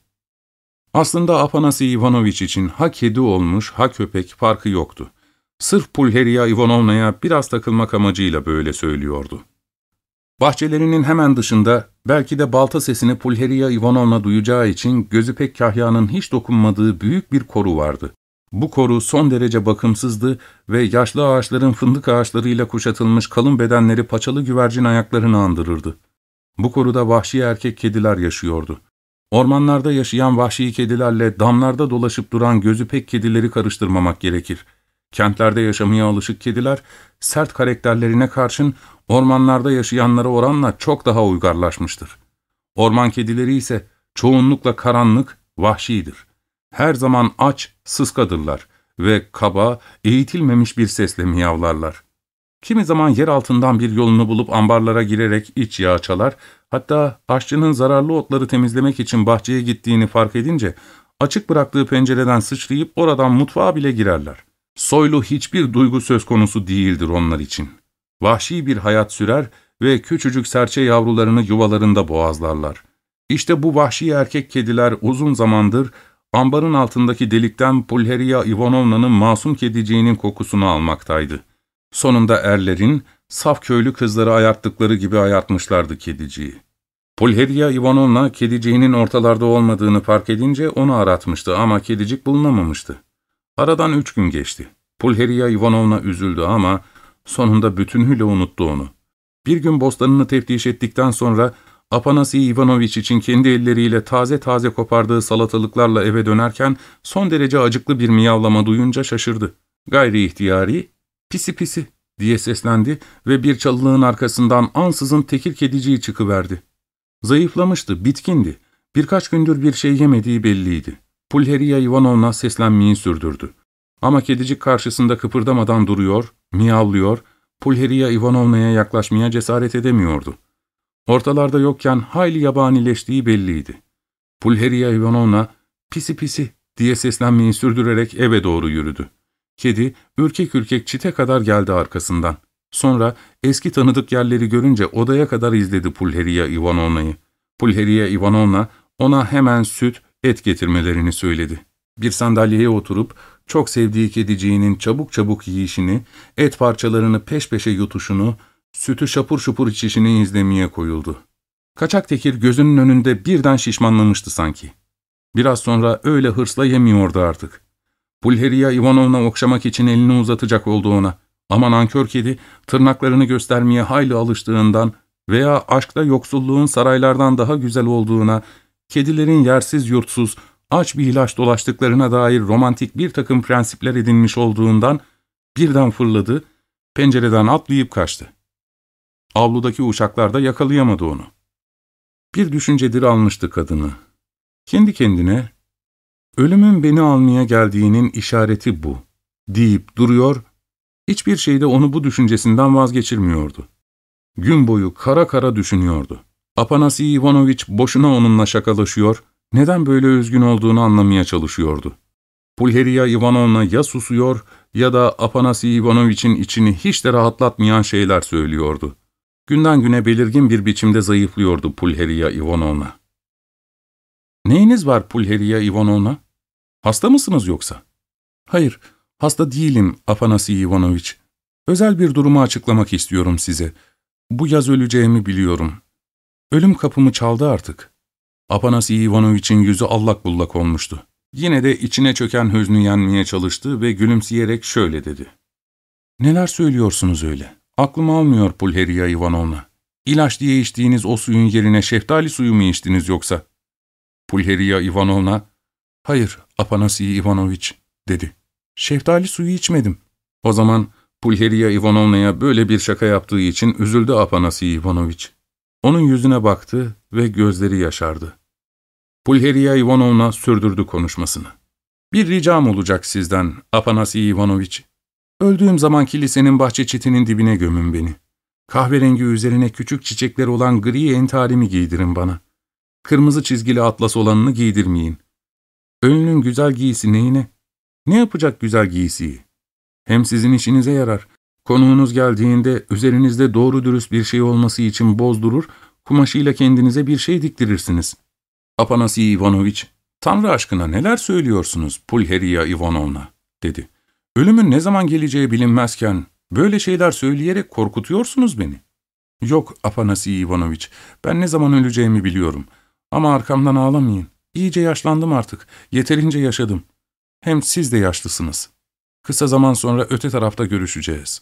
Aslında Afanasy Ivanoviç için ha kedi olmuş ha köpek farkı yoktu. Sırf Pulheriya Ivanovna'ya biraz takılmak amacıyla böyle söylüyordu. Bahçelerinin hemen dışında, belki de balta sesini Pulheriya Ivanovna duyacağı için gözü pek kahyanın hiç dokunmadığı büyük bir koru vardı. Bu koru son derece bakımsızdı ve yaşlı ağaçların fındık ağaçlarıyla kuşatılmış kalın bedenleri paçalı güvercin ayaklarını andırırdı. Bu koruda vahşi erkek kediler yaşıyordu. Ormanlarda yaşayan vahşi kedilerle damlarda dolaşıp duran gözü pek kedileri karıştırmamak gerekir. Kentlerde yaşamaya alışık kediler, sert karakterlerine karşın ormanlarda yaşayanlara oranla çok daha uygarlaşmıştır. Orman kedileri ise çoğunlukla karanlık, vahşidir. Her zaman aç, sıskadırlar ve kaba, eğitilmemiş bir sesle miyavlarlar. Kimi zaman yer altından bir yolunu bulup ambarlara girerek iç yağ çalar, hatta aşçının zararlı otları temizlemek için bahçeye gittiğini fark edince açık bıraktığı pencereden sıçrayıp oradan mutfağa bile girerler. Soylu hiçbir duygu söz konusu değildir onlar için. Vahşi bir hayat sürer ve küçücük serçe yavrularını yuvalarında boğazlarlar. İşte bu vahşi erkek kediler uzun zamandır ambarın altındaki delikten Pulheriya Ivanovna'nın masum kediciğinin kokusunu almaktaydı. Sonunda erlerin, saf köylü kızları ayarttıkları gibi ayartmışlardı kediciyi. Pulheriya Ivanovna kediciğinin ortalarda olmadığını fark edince onu aratmıştı ama kedicik bulunamamıştı. Aradan üç gün geçti. Pulheriya Ivanovna üzüldü ama sonunda bütünüyle unuttu onu. Bir gün bostanını teftiş ettikten sonra Afanasy Ivanoviç için kendi elleriyle taze taze kopardığı salatalıklarla eve dönerken son derece acıklı bir miyavlama duyunca şaşırdı. Gayri ihtiyari, "Pisi pisi" diye seslendi ve bir çalılığın arkasından ansızın tekir kediciği çıkıverdi. Zayıflamıştı, bitkindi. Birkaç gündür bir şey yemediği belliydi. Pulheriya Ivanovna seslenmeyi sürdürdü. Ama kedicik karşısında kıpırdamadan duruyor, miyavlıyor, Pulheriya Ivanovna'ya yaklaşmaya cesaret edemiyordu. Ortalarda yokken hayli yabanileştiği belliydi. Pulheriya Ivanovna, "Pisi pisi" diye seslenmeyi sürdürerek eve doğru yürüdü. Kedi, ürkek ürkek çite kadar geldi arkasından. Sonra eski tanıdık yerleri görünce odaya kadar izledi Pulheriya Ivanovna'yı. Pulheriya Ivanovna ona hemen süt, et getirmelerini söyledi. Bir sandalyeye oturup çok sevdiği kediciğinin çabuk çabuk yiyişini, et parçalarını peş peşe yutuşunu, sütü şapur şupur içişini izlemeye koyuldu. Kaçak tekir gözünün önünde birden şişmanlamıştı sanki. Biraz sonra öyle hırsla yemiyordu artık. Pulheriya Ivanovna okşamak için elini uzatacak oldu ona. Ama nankör kedi tırnaklarını göstermeye hayli alıştığından veya aşkta yoksulluğun saraylardan daha güzel olduğuna, kedilerin yersiz yurtsuz, aç bir ilaç dolaştıklarına dair romantik bir takım prensipler edinmiş olduğundan birden fırladı, pencereden atlayıp kaçtı. Avludaki uşaklar da yakalayamadı onu. bir düşüncedir almıştı kadını. Kendi kendine, ölümün beni almaya geldiğinin işareti bu, deyip duruyor, hiçbir şeyde onu bu düşüncesinden vazgeçirmiyordu. Gün boyu kara kara düşünüyordu. Afanasi Ivanoviç boşuna onunla şakalaşıyor, neden böyle üzgün olduğunu anlamaya çalışıyordu. Pulheriya Ivanovna ya susuyor ya da Afanasi Ivanoviç'in içini hiç de rahatlatmayan şeyler söylüyordu. Günden güne belirgin bir biçimde zayıflıyordu Pulheriya Ivanovna. ''Neyiniz var Pulheriya Ivanovna? Hasta mısınız yoksa?'' ''Hayır, hasta değilim Afanasi Ivanoviç. Özel bir durumu açıklamak istiyorum size. Bu yaz öleceğimi biliyorum. Ölüm kapımı çaldı artık.'' Afanasi Ivanoviç'in yüzü allak bullak olmuştu. Yine de içine çöken hüznü yenmeye çalıştı ve gülümseyerek şöyle dedi. ''Neler söylüyorsunuz öyle? Aklım almıyor Pulheriya Ivanovna. İlaç diye içtiğiniz o suyun yerine şeftali suyu mu içtiniz yoksa?'' Pulheriya Ivanovna, ''Hayır Afanasi Ivanoviç'' dedi. ''Şeftali suyu içmedim.'' O zaman Pulheriya Ivanovna'ya böyle bir şaka yaptığı için üzüldü Afanasi Ivanoviç. Onun yüzüne baktı ve gözleri yaşardı. Pulheriya Ivanovna sürdürdü konuşmasını. ''Bir ricam olacak sizden Afanasi Ivanoviç. Öldüğüm zaman kilisenin bahçe çitinin dibine gömün beni. Kahverengi üzerine küçük çiçekler olan gri entarimi giydirin bana. Kırmızı çizgili atlas olanını giydirmeyin. Ölünün güzel giysi neyine? Ne yapacak güzel giysiyi? Hem sizin işinize yarar. Konuğunuz geldiğinde üzerinizde doğru dürüst bir şey olması için bozdurur, kumaşıyla kendinize bir şey diktirirsiniz. Afanasi Ivanoviç, Tanrı aşkına neler söylüyorsunuz Pulheriya Ivanovna, dedi. Ölümün ne zaman geleceği bilinmezken böyle şeyler söyleyerek korkutuyorsunuz beni. Yok Afanasi Ivanoviç, ben ne zaman öleceğimi biliyorum. Ama arkamdan ağlamayın. İyice yaşlandım artık, yeterince yaşadım. Hem siz de yaşlısınız. Kısa zaman sonra öte tarafta görüşeceğiz.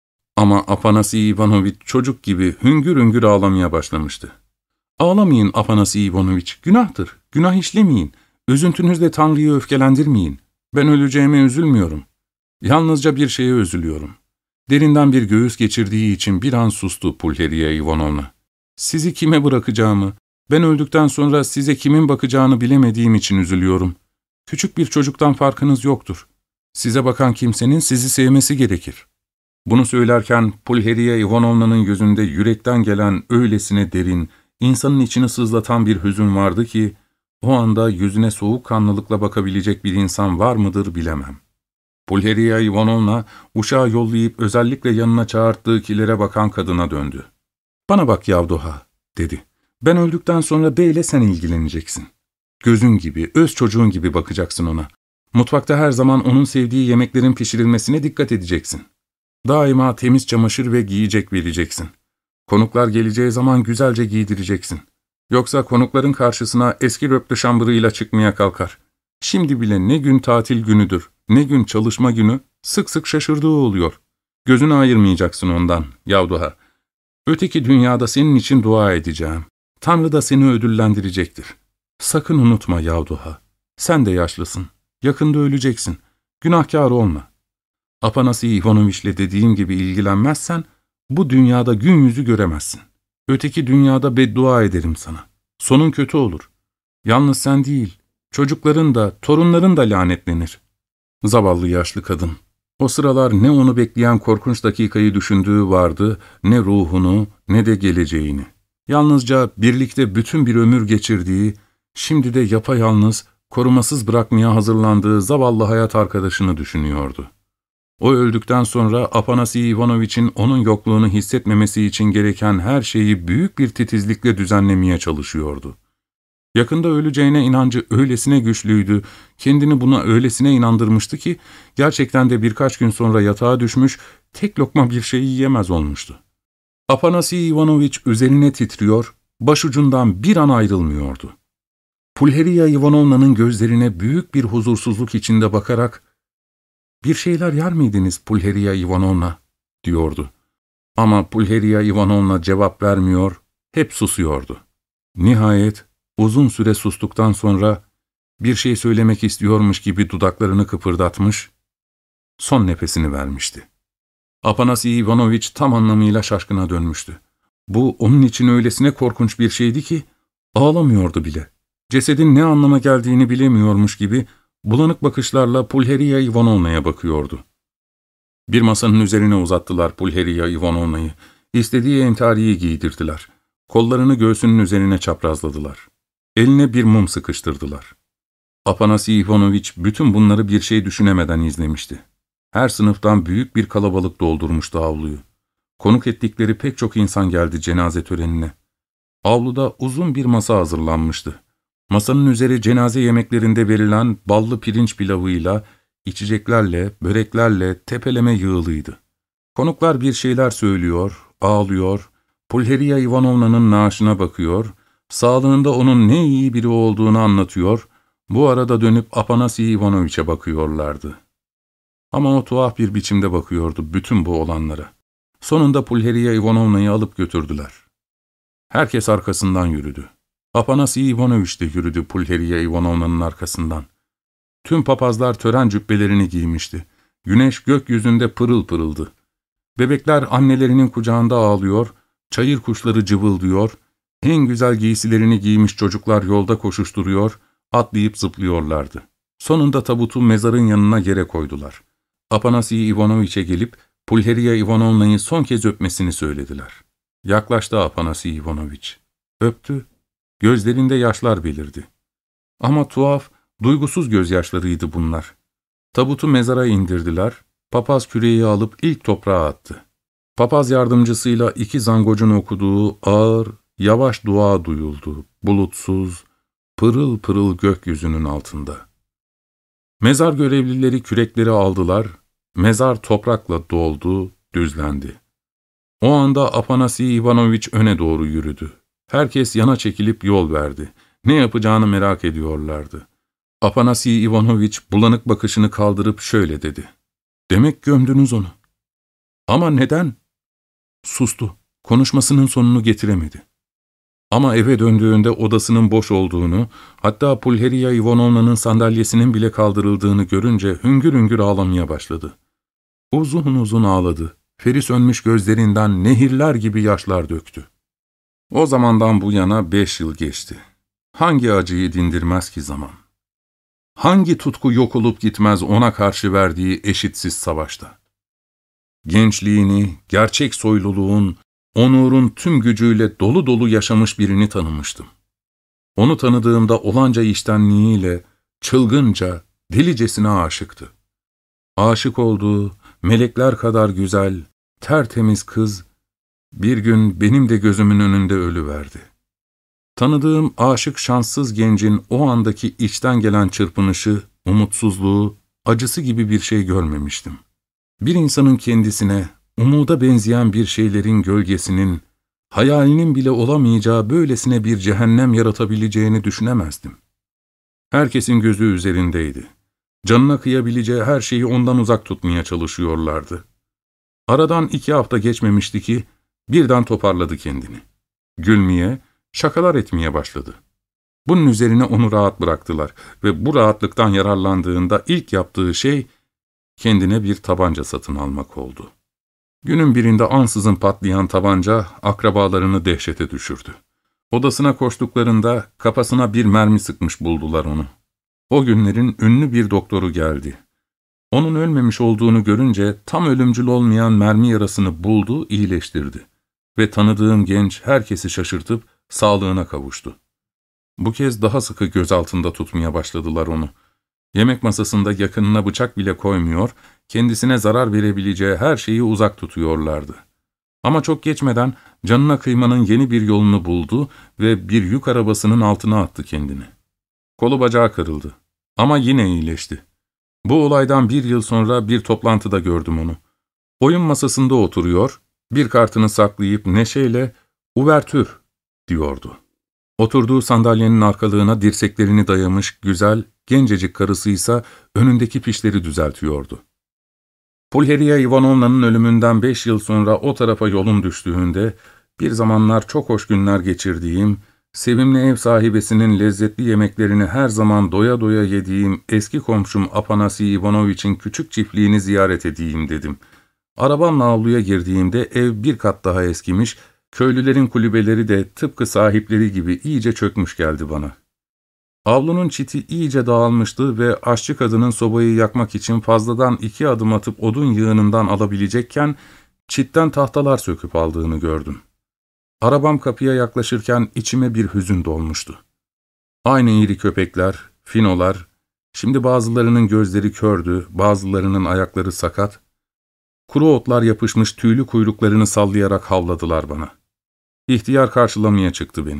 Ama Afanasi Ivanoviç çocuk gibi hüngür hüngür ağlamaya başlamıştı. Ağlamayın Afanasi Ivanoviç, günahtır, günah işlemeyin. Üzüntünüzle Tanrı'yı öfkelendirmeyin. Ben öleceğime üzülmüyorum. Yalnızca bir şeye üzülüyorum. Derinden bir göğüs geçirdiği için bir an sustu Pulheriya Ivanovna. Sizi kime bırakacağımı, ben öldükten sonra size kimin bakacağını bilemediğim için üzülüyorum. Küçük bir çocuktan farkınız yoktur. Size bakan kimsenin sizi sevmesi gerekir. Bunu söylerken Pulheriya Ivanovna'nın yüzünde yürekten gelen öylesine derin, insanın içini sızlatan bir hüzün vardı ki, o anda yüzüne soğukkanlılıkla bakabilecek bir insan var mıdır bilemem. Pulheriya Ivanovna, uşağı yollayıp özellikle yanına çağırttığı kilere bakan kadına döndü. ''Bana bak Yavduha'' dedi. ''Ben öldükten sonra beyle sen ilgileneceksin. Gözün gibi, öz çocuğun gibi bakacaksın ona. Mutfakta her zaman onun sevdiği yemeklerin pişirilmesine dikkat edeceksin. Daima temiz çamaşır ve giyecek vereceksin. Konuklar geleceği zaman güzelce giydireceksin. Yoksa konukların karşısına eski röptü şambırıyla çıkmaya kalkar. Şimdi bile ne gün tatil günüdür, ne gün çalışma günü, sık sık şaşırdığı oluyor. Gözünü ayırmayacaksın ondan, Yavduha. Öteki dünyada senin için dua edeceğim. Tanrı da seni ödüllendirecektir. Sakın unutma Yavduha. Sen de yaşlısın. Yakında öleceksin. Günahkar olma. Afanasi Ivanoviç'le dediğim gibi ilgilenmezsen, bu dünyada gün yüzü göremezsin. Öteki dünyada beddua ederim sana. Sonun kötü olur. Yalnız sen değil, çocukların da, torunların da lanetlenir. Zavallı yaşlı kadın. O sıralar ne onu bekleyen korkunç dakikayı düşündüğü vardı, ne ruhunu, ne de geleceğini. Yalnızca birlikte bütün bir ömür geçirdiği, şimdi de yapayalnız, korumasız bırakmaya hazırlandığı zavallı hayat arkadaşını düşünüyordu. O öldükten sonra Afanasi Ivanoviç'in onun yokluğunu hissetmemesi için gereken her şeyi büyük bir titizlikle düzenlemeye çalışıyordu. Yakında öleceğine inancı öylesine güçlüydü, kendini buna öylesine inandırmıştı ki, gerçekten de birkaç gün sonra yatağa düşmüş, tek lokma bir şey yiyemez olmuştu. Afanasi Ivanoviç üzerine titriyor, başucundan bir an ayrılmıyordu. Pulheriya Ivanovna'nın gözlerine büyük bir huzursuzluk içinde bakarak, ''Bir şeyler yer miydiniz Pulheriya Ivanovna?'' diyordu. Ama Pulheriya Ivanovna cevap vermiyor, hep susuyordu. Nihayet uzun süre sustuktan sonra bir şey söylemek istiyormuş gibi dudaklarını kıpırdatmış, son nefesini vermişti. Afanasi Ivanoviç tam anlamıyla şaşkına dönmüştü. Bu onun için öylesine korkunç bir şeydi ki, Ağlamıyordu bile. Cesedin ne anlama geldiğini bilemiyormuş gibi bulanık bakışlarla Pulheriya Ivanovna'ya bakıyordu. Bir masanın üzerine uzattılar Pulheriya Ivanovna'yı. İstediği entariyi giydirdiler. Kollarını göğsünün üzerine çaprazladılar. Eline bir mum sıkıştırdılar. Afanasi Ivanoviç bütün bunları bir şey düşünemeden izlemişti. Her sınıftan büyük bir kalabalık doldurmuştu avluyu. Konuk ettikleri pek çok insan geldi cenaze törenine. Avluda uzun bir masa hazırlanmıştı. Masanın üzeri cenaze yemeklerinde verilen ballı pirinç pilavıyla, içeceklerle, böreklerle tepeleme yığılıydı. Konuklar bir şeyler söylüyor, ağlıyor, Pulheriya Ivanovna'nın naaşına bakıyor, sağlığında onun ne iyi biri olduğunu anlatıyor, bu arada dönüp Afanasi Ivanoviç'e bakıyorlardı. Ama o tuhaf bir biçimde bakıyordu bütün bu olanlara. Sonunda Pulheriya Ivanovna'yı alıp götürdüler. Herkes arkasından yürüdü. Afanasi Ivanoviç de yürüdü Pulheriya Ivanovna'nın arkasından. Tüm papazlar tören cübbelerini giymişti. Güneş gökyüzünde pırıl pırıldı. Bebekler annelerinin kucağında ağlıyor, çayır kuşları cıvıldıyor, en güzel giysilerini giymiş çocuklar yolda koşuşturuyor, atlayıp zıplıyorlardı. Sonunda tabutu mezarın yanına yere koydular. Afanasi Ivanoviç'e gelip Pulheriya Ivanovna'yı son kez öpmesini söylediler. Yaklaştı Afanasi Ivanoviç. Öptü. Gözlerinde yaşlar belirdi. Ama tuhaf, duygusuz gözyaşlarıydı bunlar. Tabutu mezara indirdiler, papaz küreği alıp ilk toprağa attı. Papaz yardımcısıyla iki zangocun okuduğu ağır, yavaş dua duyuldu, bulutsuz, pırıl pırıl gökyüzünün altında. Mezar görevlileri kürekleri aldılar, mezar toprakla doldu, düzlendi. O anda Afanasi Ivanoviç öne doğru yürüdü. Herkes yana çekilip yol verdi. Ne yapacağını merak ediyorlardı. Afanasi Ivanoviç bulanık bakışını kaldırıp şöyle dedi. "Demek gömdünüz onu." "Ama neden?" Sustu. Konuşmasının sonunu getiremedi. Ama eve döndüğünde odasının boş olduğunu, hatta Pulheriya Ivanovna'nın sandalyesinin bile kaldırıldığını görünce hüngür hüngür ağlamaya başladı. Uzun uzun ağladı. Feri sönmüş gözlerinden nehirler gibi yaşlar döktü. O zamandan bu yana beş yıl geçti. Hangi acıyı dindirmez ki zaman? Hangi tutku yok olup gitmez ona karşı verdiği eşitsiz savaşta? Gençliğini, gerçek soyluluğun, onurun tüm gücüyle dolu dolu yaşamış birini tanımıştım. Onu tanıdığımda olanca içtenliğiyle, çılgınca, delicesine aşıktı. Aşık olduğu, melekler kadar güzel, tertemiz kız, bir gün benim de gözümün önünde ölüverdi. Tanıdığım aşık şanssız gencin o andaki içten gelen çırpınışı, umutsuzluğu, acısı gibi bir şey görmemiştim. Bir insanın kendisine, umuda benzeyen bir şeylerin gölgesinin, hayalinin bile olamayacağı böylesine bir cehennem yaratabileceğini düşünemezdim. Herkesin gözü üzerindeydi. Canına kıyabileceği her şeyi ondan uzak tutmaya çalışıyorlardı. Aradan iki hafta geçmemişti ki, birden toparladı kendini. Gülmeye, şakalar etmeye başladı. Bunun üzerine onu rahat bıraktılar ve bu rahatlıktan yararlandığında ilk yaptığı şey, kendine bir tabanca satın almak oldu. Günün birinde ansızın patlayan tabanca akrabalarını dehşete düşürdü. Odasına koştuklarında kafasına bir mermi sıkmış buldular onu. O günlerin ünlü bir doktoru geldi. Onun ölmemiş olduğunu görünce tam ölümcül olmayan mermi yarasını buldu, iyileştirdi. Ve tanıdığım genç herkesi şaşırtıp sağlığına kavuştu. Bu kez daha sıkı gözaltında tutmaya başladılar onu. Yemek masasında yakınına bıçak bile koymuyor, kendisine zarar verebileceği her şeyi uzak tutuyorlardı. Ama çok geçmeden canına kıymanın yeni bir yolunu buldu ve bir yük arabasının altına attı kendini. Kolu bacağı kırıldı. Ama yine iyileşti. Bu olaydan bir yıl sonra bir toplantıda gördüm onu. Oyun masasında oturuyor, bir kartını saklayıp neşeyle "Uvertür" diyordu. Oturduğu sandalyenin arkalığına dirseklerini dayamış güzel, gencecik karısıysa önündeki fişleri düzeltiyordu. Pulheriya Ivanovna'nın ölümünden beş yıl sonra o tarafa yolum düştüğünde, bir zamanlar çok hoş günler geçirdiğim, sevimli ev sahibesinin lezzetli yemeklerini her zaman doya doya yediğim eski komşum Afanasi Ivanoviç'in küçük çiftliğini ziyaret edeyim dedim. Arabamla avluya girdiğimde ev bir kat daha eskimiş, Köylülerin kulübeleri de tıpkı sahipleri gibi iyice çökmüş geldi bana. Avlunun çiti iyice dağılmıştı ve aşçı kadının sobayı yakmak için fazladan iki adım atıp odun yığınından alabilecekken çitten tahtalar söküp aldığını gördüm. Arabam kapıya yaklaşırken içime bir hüzün dolmuştu. Aynı iri köpekler, finolar, şimdi bazılarının gözleri kördü, bazılarının ayakları sakat, kuru otlar yapışmış tüylü kuyruklarını sallayarak havladılar bana. İhtiyar karşılamaya çıktı beni.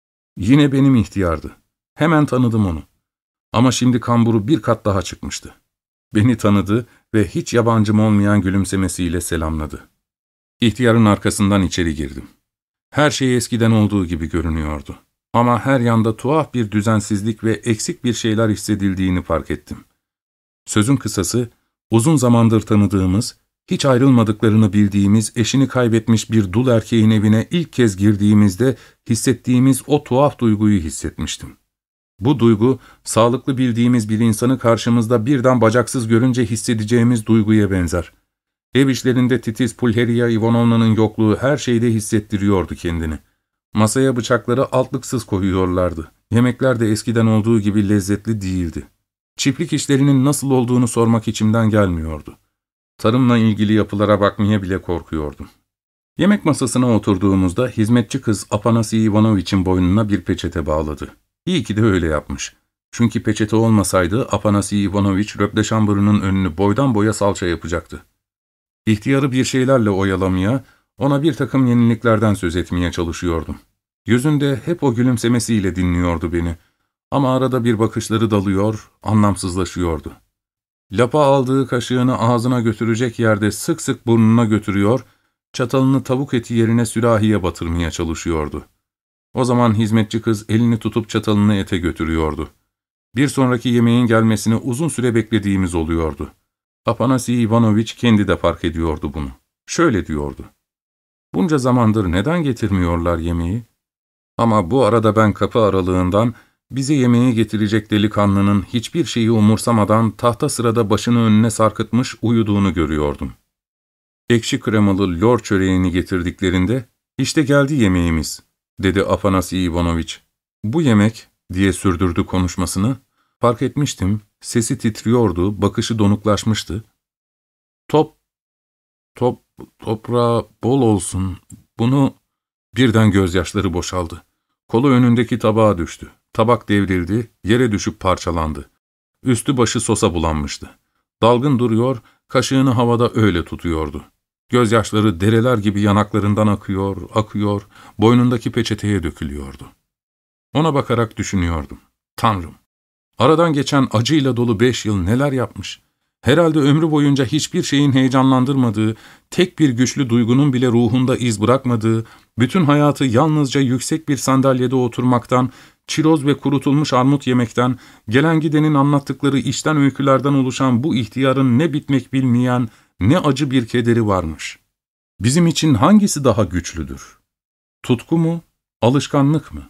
Yine benim ihtiyardı. Hemen tanıdım onu. Ama şimdi kamburu bir kat daha çıkmıştı. Beni tanıdı ve hiç yabancım olmayan gülümsemesiyle selamladı. İhtiyarın arkasından içeri girdim. Her şey eskiden olduğu gibi görünüyordu. Ama her yanda tuhaf bir düzensizlik ve eksik bir şeyler hissedildiğini fark ettim. Sözün kısası, uzun zamandır tanıdığımız, hiç ayrılmadıklarını bildiğimiz eşini kaybetmiş bir dul erkeğin evine ilk kez girdiğimizde hissettiğimiz o tuhaf duyguyu hissetmiştim. Bu duygu, sağlıklı bildiğimiz bir insanı karşımızda birden bacaksız görünce hissedeceğimiz duyguya benzer. Ev işlerinde titiz Pulheriya Ivanovna'nın yokluğu her şeyde hissettiriyordu kendini. Masaya bıçakları altlıksız koyuyorlardı. Yemekler de eskiden olduğu gibi lezzetli değildi. Çiftlik işlerinin nasıl olduğunu sormak içimden gelmiyordu. Tarımla ilgili yapılara bakmaya bile korkuyordum. Yemek masasına oturduğumuzda hizmetçi kız Afanasy Ivanoviç'in boynuna bir peçete bağladı. İyi ki de öyle yapmış. Çünkü peçete olmasaydı Afanasy Ivanoviç röpleşambırının önünü boydan boya salça yapacaktı. İhtiyarı bir şeylerle oyalamaya, ona bir takım yeniliklerden söz etmeye çalışıyordum. Yüzünde hep o gülümsemesiyle dinliyordu beni. Ama arada bir bakışları dalıyor, anlamsızlaşıyordu. Lapa aldığı kaşığını ağzına götürecek yerde sık sık burnuna götürüyor, çatalını tavuk eti yerine sürahiye batırmaya çalışıyordu. O zaman hizmetçi kız elini tutup çatalını ete götürüyordu. Bir sonraki yemeğin gelmesini uzun süre beklediğimiz oluyordu. Afanasy Ivanoviç kendi de fark ediyordu bunu. Şöyle diyordu: "Bunca zamandır neden getirmiyorlar yemeği?" Ama bu arada ben kapı aralığından bize yemeği getirecek delikanlının hiçbir şeyi umursamadan tahta sırada başını önüne sarkıtmış uyuduğunu görüyordum. Ekşi kremalı lor çöreğini getirdiklerinde, "İşte geldi yemeğimiz," dedi Afanasy Ivanoviç. "Bu yemek," diye sürdürdü konuşmasını. Fark etmiştim, sesi titriyordu, bakışı donuklaşmıştı. "Top, top, toprağı bol olsun, bunu..." Birden gözyaşları boşaldı. Kolu önündeki tabağa düştü. Tabak devrildi, yere düşüp parçalandı. Üstü başı sosa bulanmıştı. Dalgın duruyor, kaşığını havada öyle tutuyordu. Gözyaşları dereler gibi yanaklarından akıyor, akıyor, boynundaki peçeteye dökülüyordu. Ona bakarak düşünüyordum. Tanrım! Aradan geçen acıyla dolu beş yıl neler yapmış? Herhalde ömrü boyunca hiçbir şeyin heyecanlandırmadığı, tek bir güçlü duygunun bile ruhunda iz bırakmadığı, bütün hayatı yalnızca yüksek bir sandalyede oturmaktan, çiroz ve kurutulmuş armut yemekten, gelen gidenin anlattıkları içten öykülerden oluşan bu ihtiyarın ne bitmek bilmeyen, ne acı bir kederi varmış. Bizim için hangisi daha güçlüdür? Tutku mu, alışkanlık mı?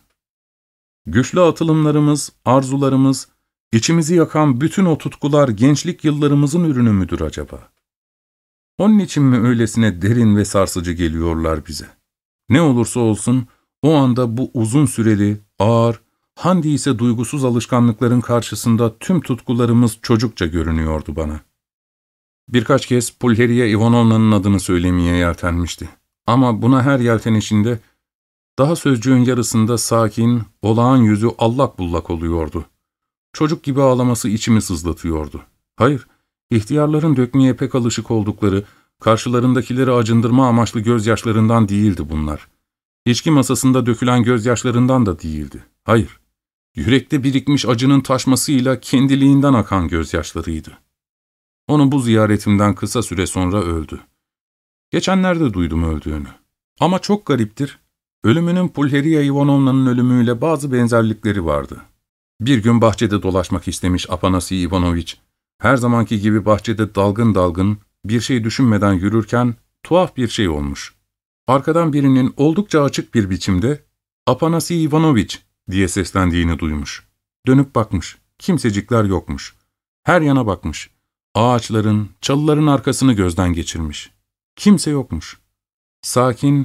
Güçlü atılımlarımız, arzularımız, İçimizi yakan bütün o tutkular gençlik yıllarımızın ürünü müdür acaba? Onun için mi öylesine derin ve sarsıcı geliyorlar bize? Ne olursa olsun, o anda bu uzun süreli, ağır, handi ise duygusuz alışkanlıkların karşısında tüm tutkularımız çocukça görünüyordu bana. Birkaç kez Pulheriya Ivanovna'nın adını söylemeye yeltenmişti. Ama buna her yeltenişinde, daha sözcüğün yarısında sakin, olağan yüzü allak bullak oluyordu. Çocuk gibi ağlaması içimi sızlatıyordu. Hayır, ihtiyarların dökmeye pek alışık oldukları, karşılarındakileri acındırma amaçlı gözyaşlarından değildi bunlar. İçki masasında dökülen gözyaşlarından da değildi. Hayır, yürekte birikmiş acının taşmasıyla kendiliğinden akan gözyaşlarıydı. Onu bu ziyaretimden kısa süre sonra öldü. Geçenlerde duydum öldüğünü. Ama çok gariptir, ölümünün Pulheriya Ivanovna'nın ölümüyle bazı benzerlikleri vardı. Bir gün bahçede dolaşmak istemiş Afanasy Ivanoviç. Her zamanki gibi bahçede dalgın dalgın, bir şey düşünmeden yürürken tuhaf bir şey olmuş. Arkadan birinin oldukça açık bir biçimde "Afanasy Ivanoviç" diye seslendiğini duymuş. Dönüp bakmış. Kimsecikler yokmuş. Her yana bakmış. Ağaçların, çalıların arkasını gözden geçirmiş. Kimse yokmuş. Sakin,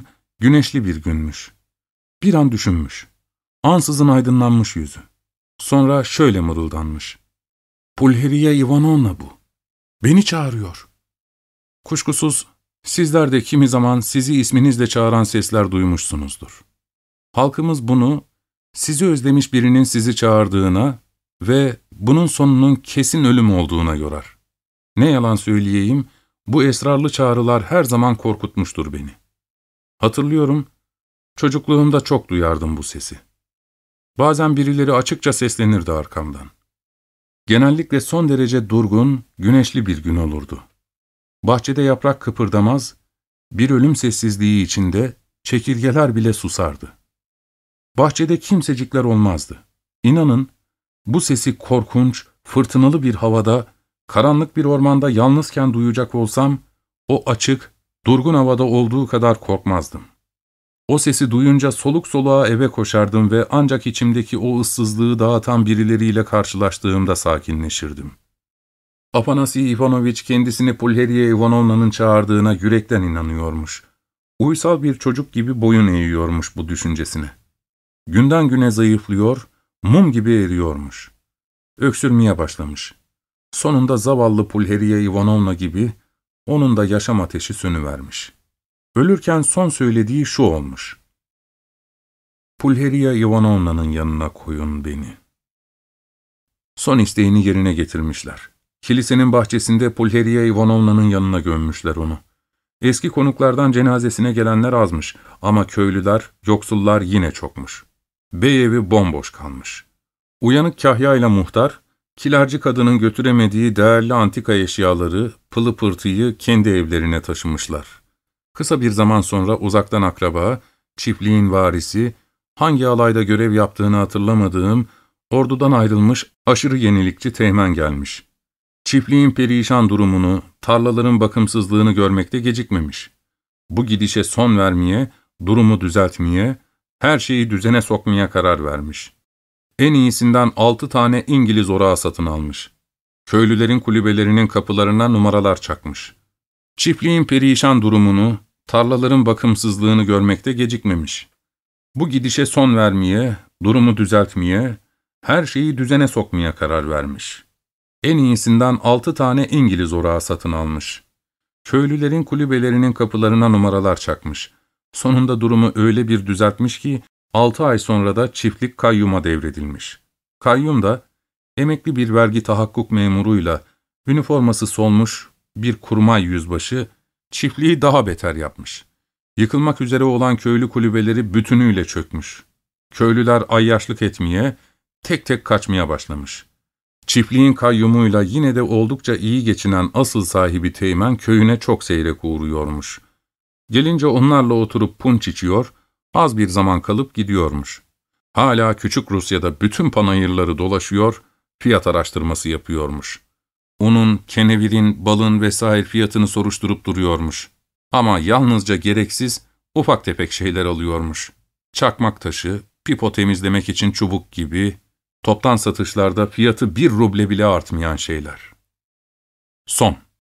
Güneşli bir günmüş. Bir an düşünmüş. Ansızın aydınlanmış yüzü. Sonra şöyle mırıldanmış. Pulheriye Ivanovna bu. Beni çağırıyor. Kuşkusuz sizler de kimi zaman sizi isminizle çağıran sesler duymuşsunuzdur. Halkımız bunu sizi özlemiş birinin sizi çağırdığına ve bunun sonunun kesin ölüm olduğuna yorar. Ne yalan söyleyeyim, bu esrarlı çağrılar her zaman korkutmuştur beni. Hatırlıyorum, çocukluğumda çok duyardım bu sesi. Bazen birileri açıkça seslenirdi arkamdan. Genellikle son derece durgun, güneşli bir gün olurdu. Bahçede yaprak kıpırdamaz, bir ölüm sessizliği içinde çekirgeler bile susardı. Bahçede kimsecikler olmazdı. İnanın, bu sesi korkunç, fırtınalı bir havada, karanlık bir ormanda yalnızken duyacak olsam, o açık, durgun havada olduğu kadar korkmazdım. O sesi duyunca soluk soluğa eve koşardım ve ancak içimdeki o ıssızlığı dağıtan birileriyle karşılaştığımda sakinleşirdim. Afanasi Ivanoviç kendisini Pulheriye Ivanovna'nın çağırdığına yürekten inanıyormuş. Uysal bir çocuk gibi boyun eğiyormuş bu düşüncesine. Günden güne zayıflıyor, mum gibi eriyormuş. Öksürmeye başlamış. Sonunda zavallı Pulheriye Ivanovna gibi onun da yaşam ateşi sönüvermiş. Ölürken son söylediği şu olmuş. Pulheriye Ivanovna'nın yanına koyun beni. Son isteğini yerine getirmişler. Kilisenin bahçesinde Pulheriye Ivanovna'nın yanına gömmüşler onu. Eski konuklardan cenazesine gelenler azmış ama köylüler, yoksullar yine çokmuş. Bey evi bomboş kalmış. Uyanık kahyayla muhtar, kilerci kadının götüremediği değerli antika eşyaları, pılı pırtıyı kendi evlerine taşımışlar. Kısa bir zaman sonra uzaktan akraba, çiftliğin varisi, hangi alayda görev yaptığını hatırlamadığım, ordudan ayrılmış aşırı yenilikçi Teğmen gelmiş. Çiftliğin perişan durumunu, tarlaların bakımsızlığını görmekte gecikmemiş. Bu gidişe son vermeye, durumu düzeltmeye, her şeyi düzene sokmaya karar vermiş. En iyisinden altı tane İngiliz orağı satın almış. Köylülerin kulübelerinin kapılarına numaralar çakmış. Çiftliğin perişan durumunu, tarlaların bakımsızlığını görmekte gecikmemiş. Bu gidişe son vermeye, durumu düzeltmeye, her şeyi düzene sokmaya karar vermiş. En iyisinden altı tane İngiliz orağı satın almış. Köylülerin kulübelerinin kapılarına numaralar çakmış. Sonunda durumu öyle bir düzeltmiş ki, altı ay sonra da çiftlik kayyuma devredilmiş. Kayyum da, emekli bir vergi tahakkuk memuruyla, üniforması solmuş bir kurmay yüzbaşı, çiftliği daha beter yapmış. Yıkılmak üzere olan köylü kulübeleri bütünüyle çökmüş. Köylüler ayyaşlık etmeye, tek tek kaçmaya başlamış. Çiftliğin kayyumuyla yine de oldukça iyi geçinen asıl sahibi Teğmen köyüne çok seyrek uğruyormuş. Gelince onlarla oturup punç içiyor, az bir zaman kalıp gidiyormuş. Hala Küçük Rusya'da bütün panayırları dolaşıyor, fiyat araştırması yapıyormuş. Unun, kenevirin, balın vesaire fiyatını soruşturup duruyormuş. Ama yalnızca gereksiz, ufak tefek şeyler alıyormuş. Çakmak taşı, pipo temizlemek için çubuk gibi, toptan satışlarda fiyatı bir ruble bile artmayan şeyler. Son.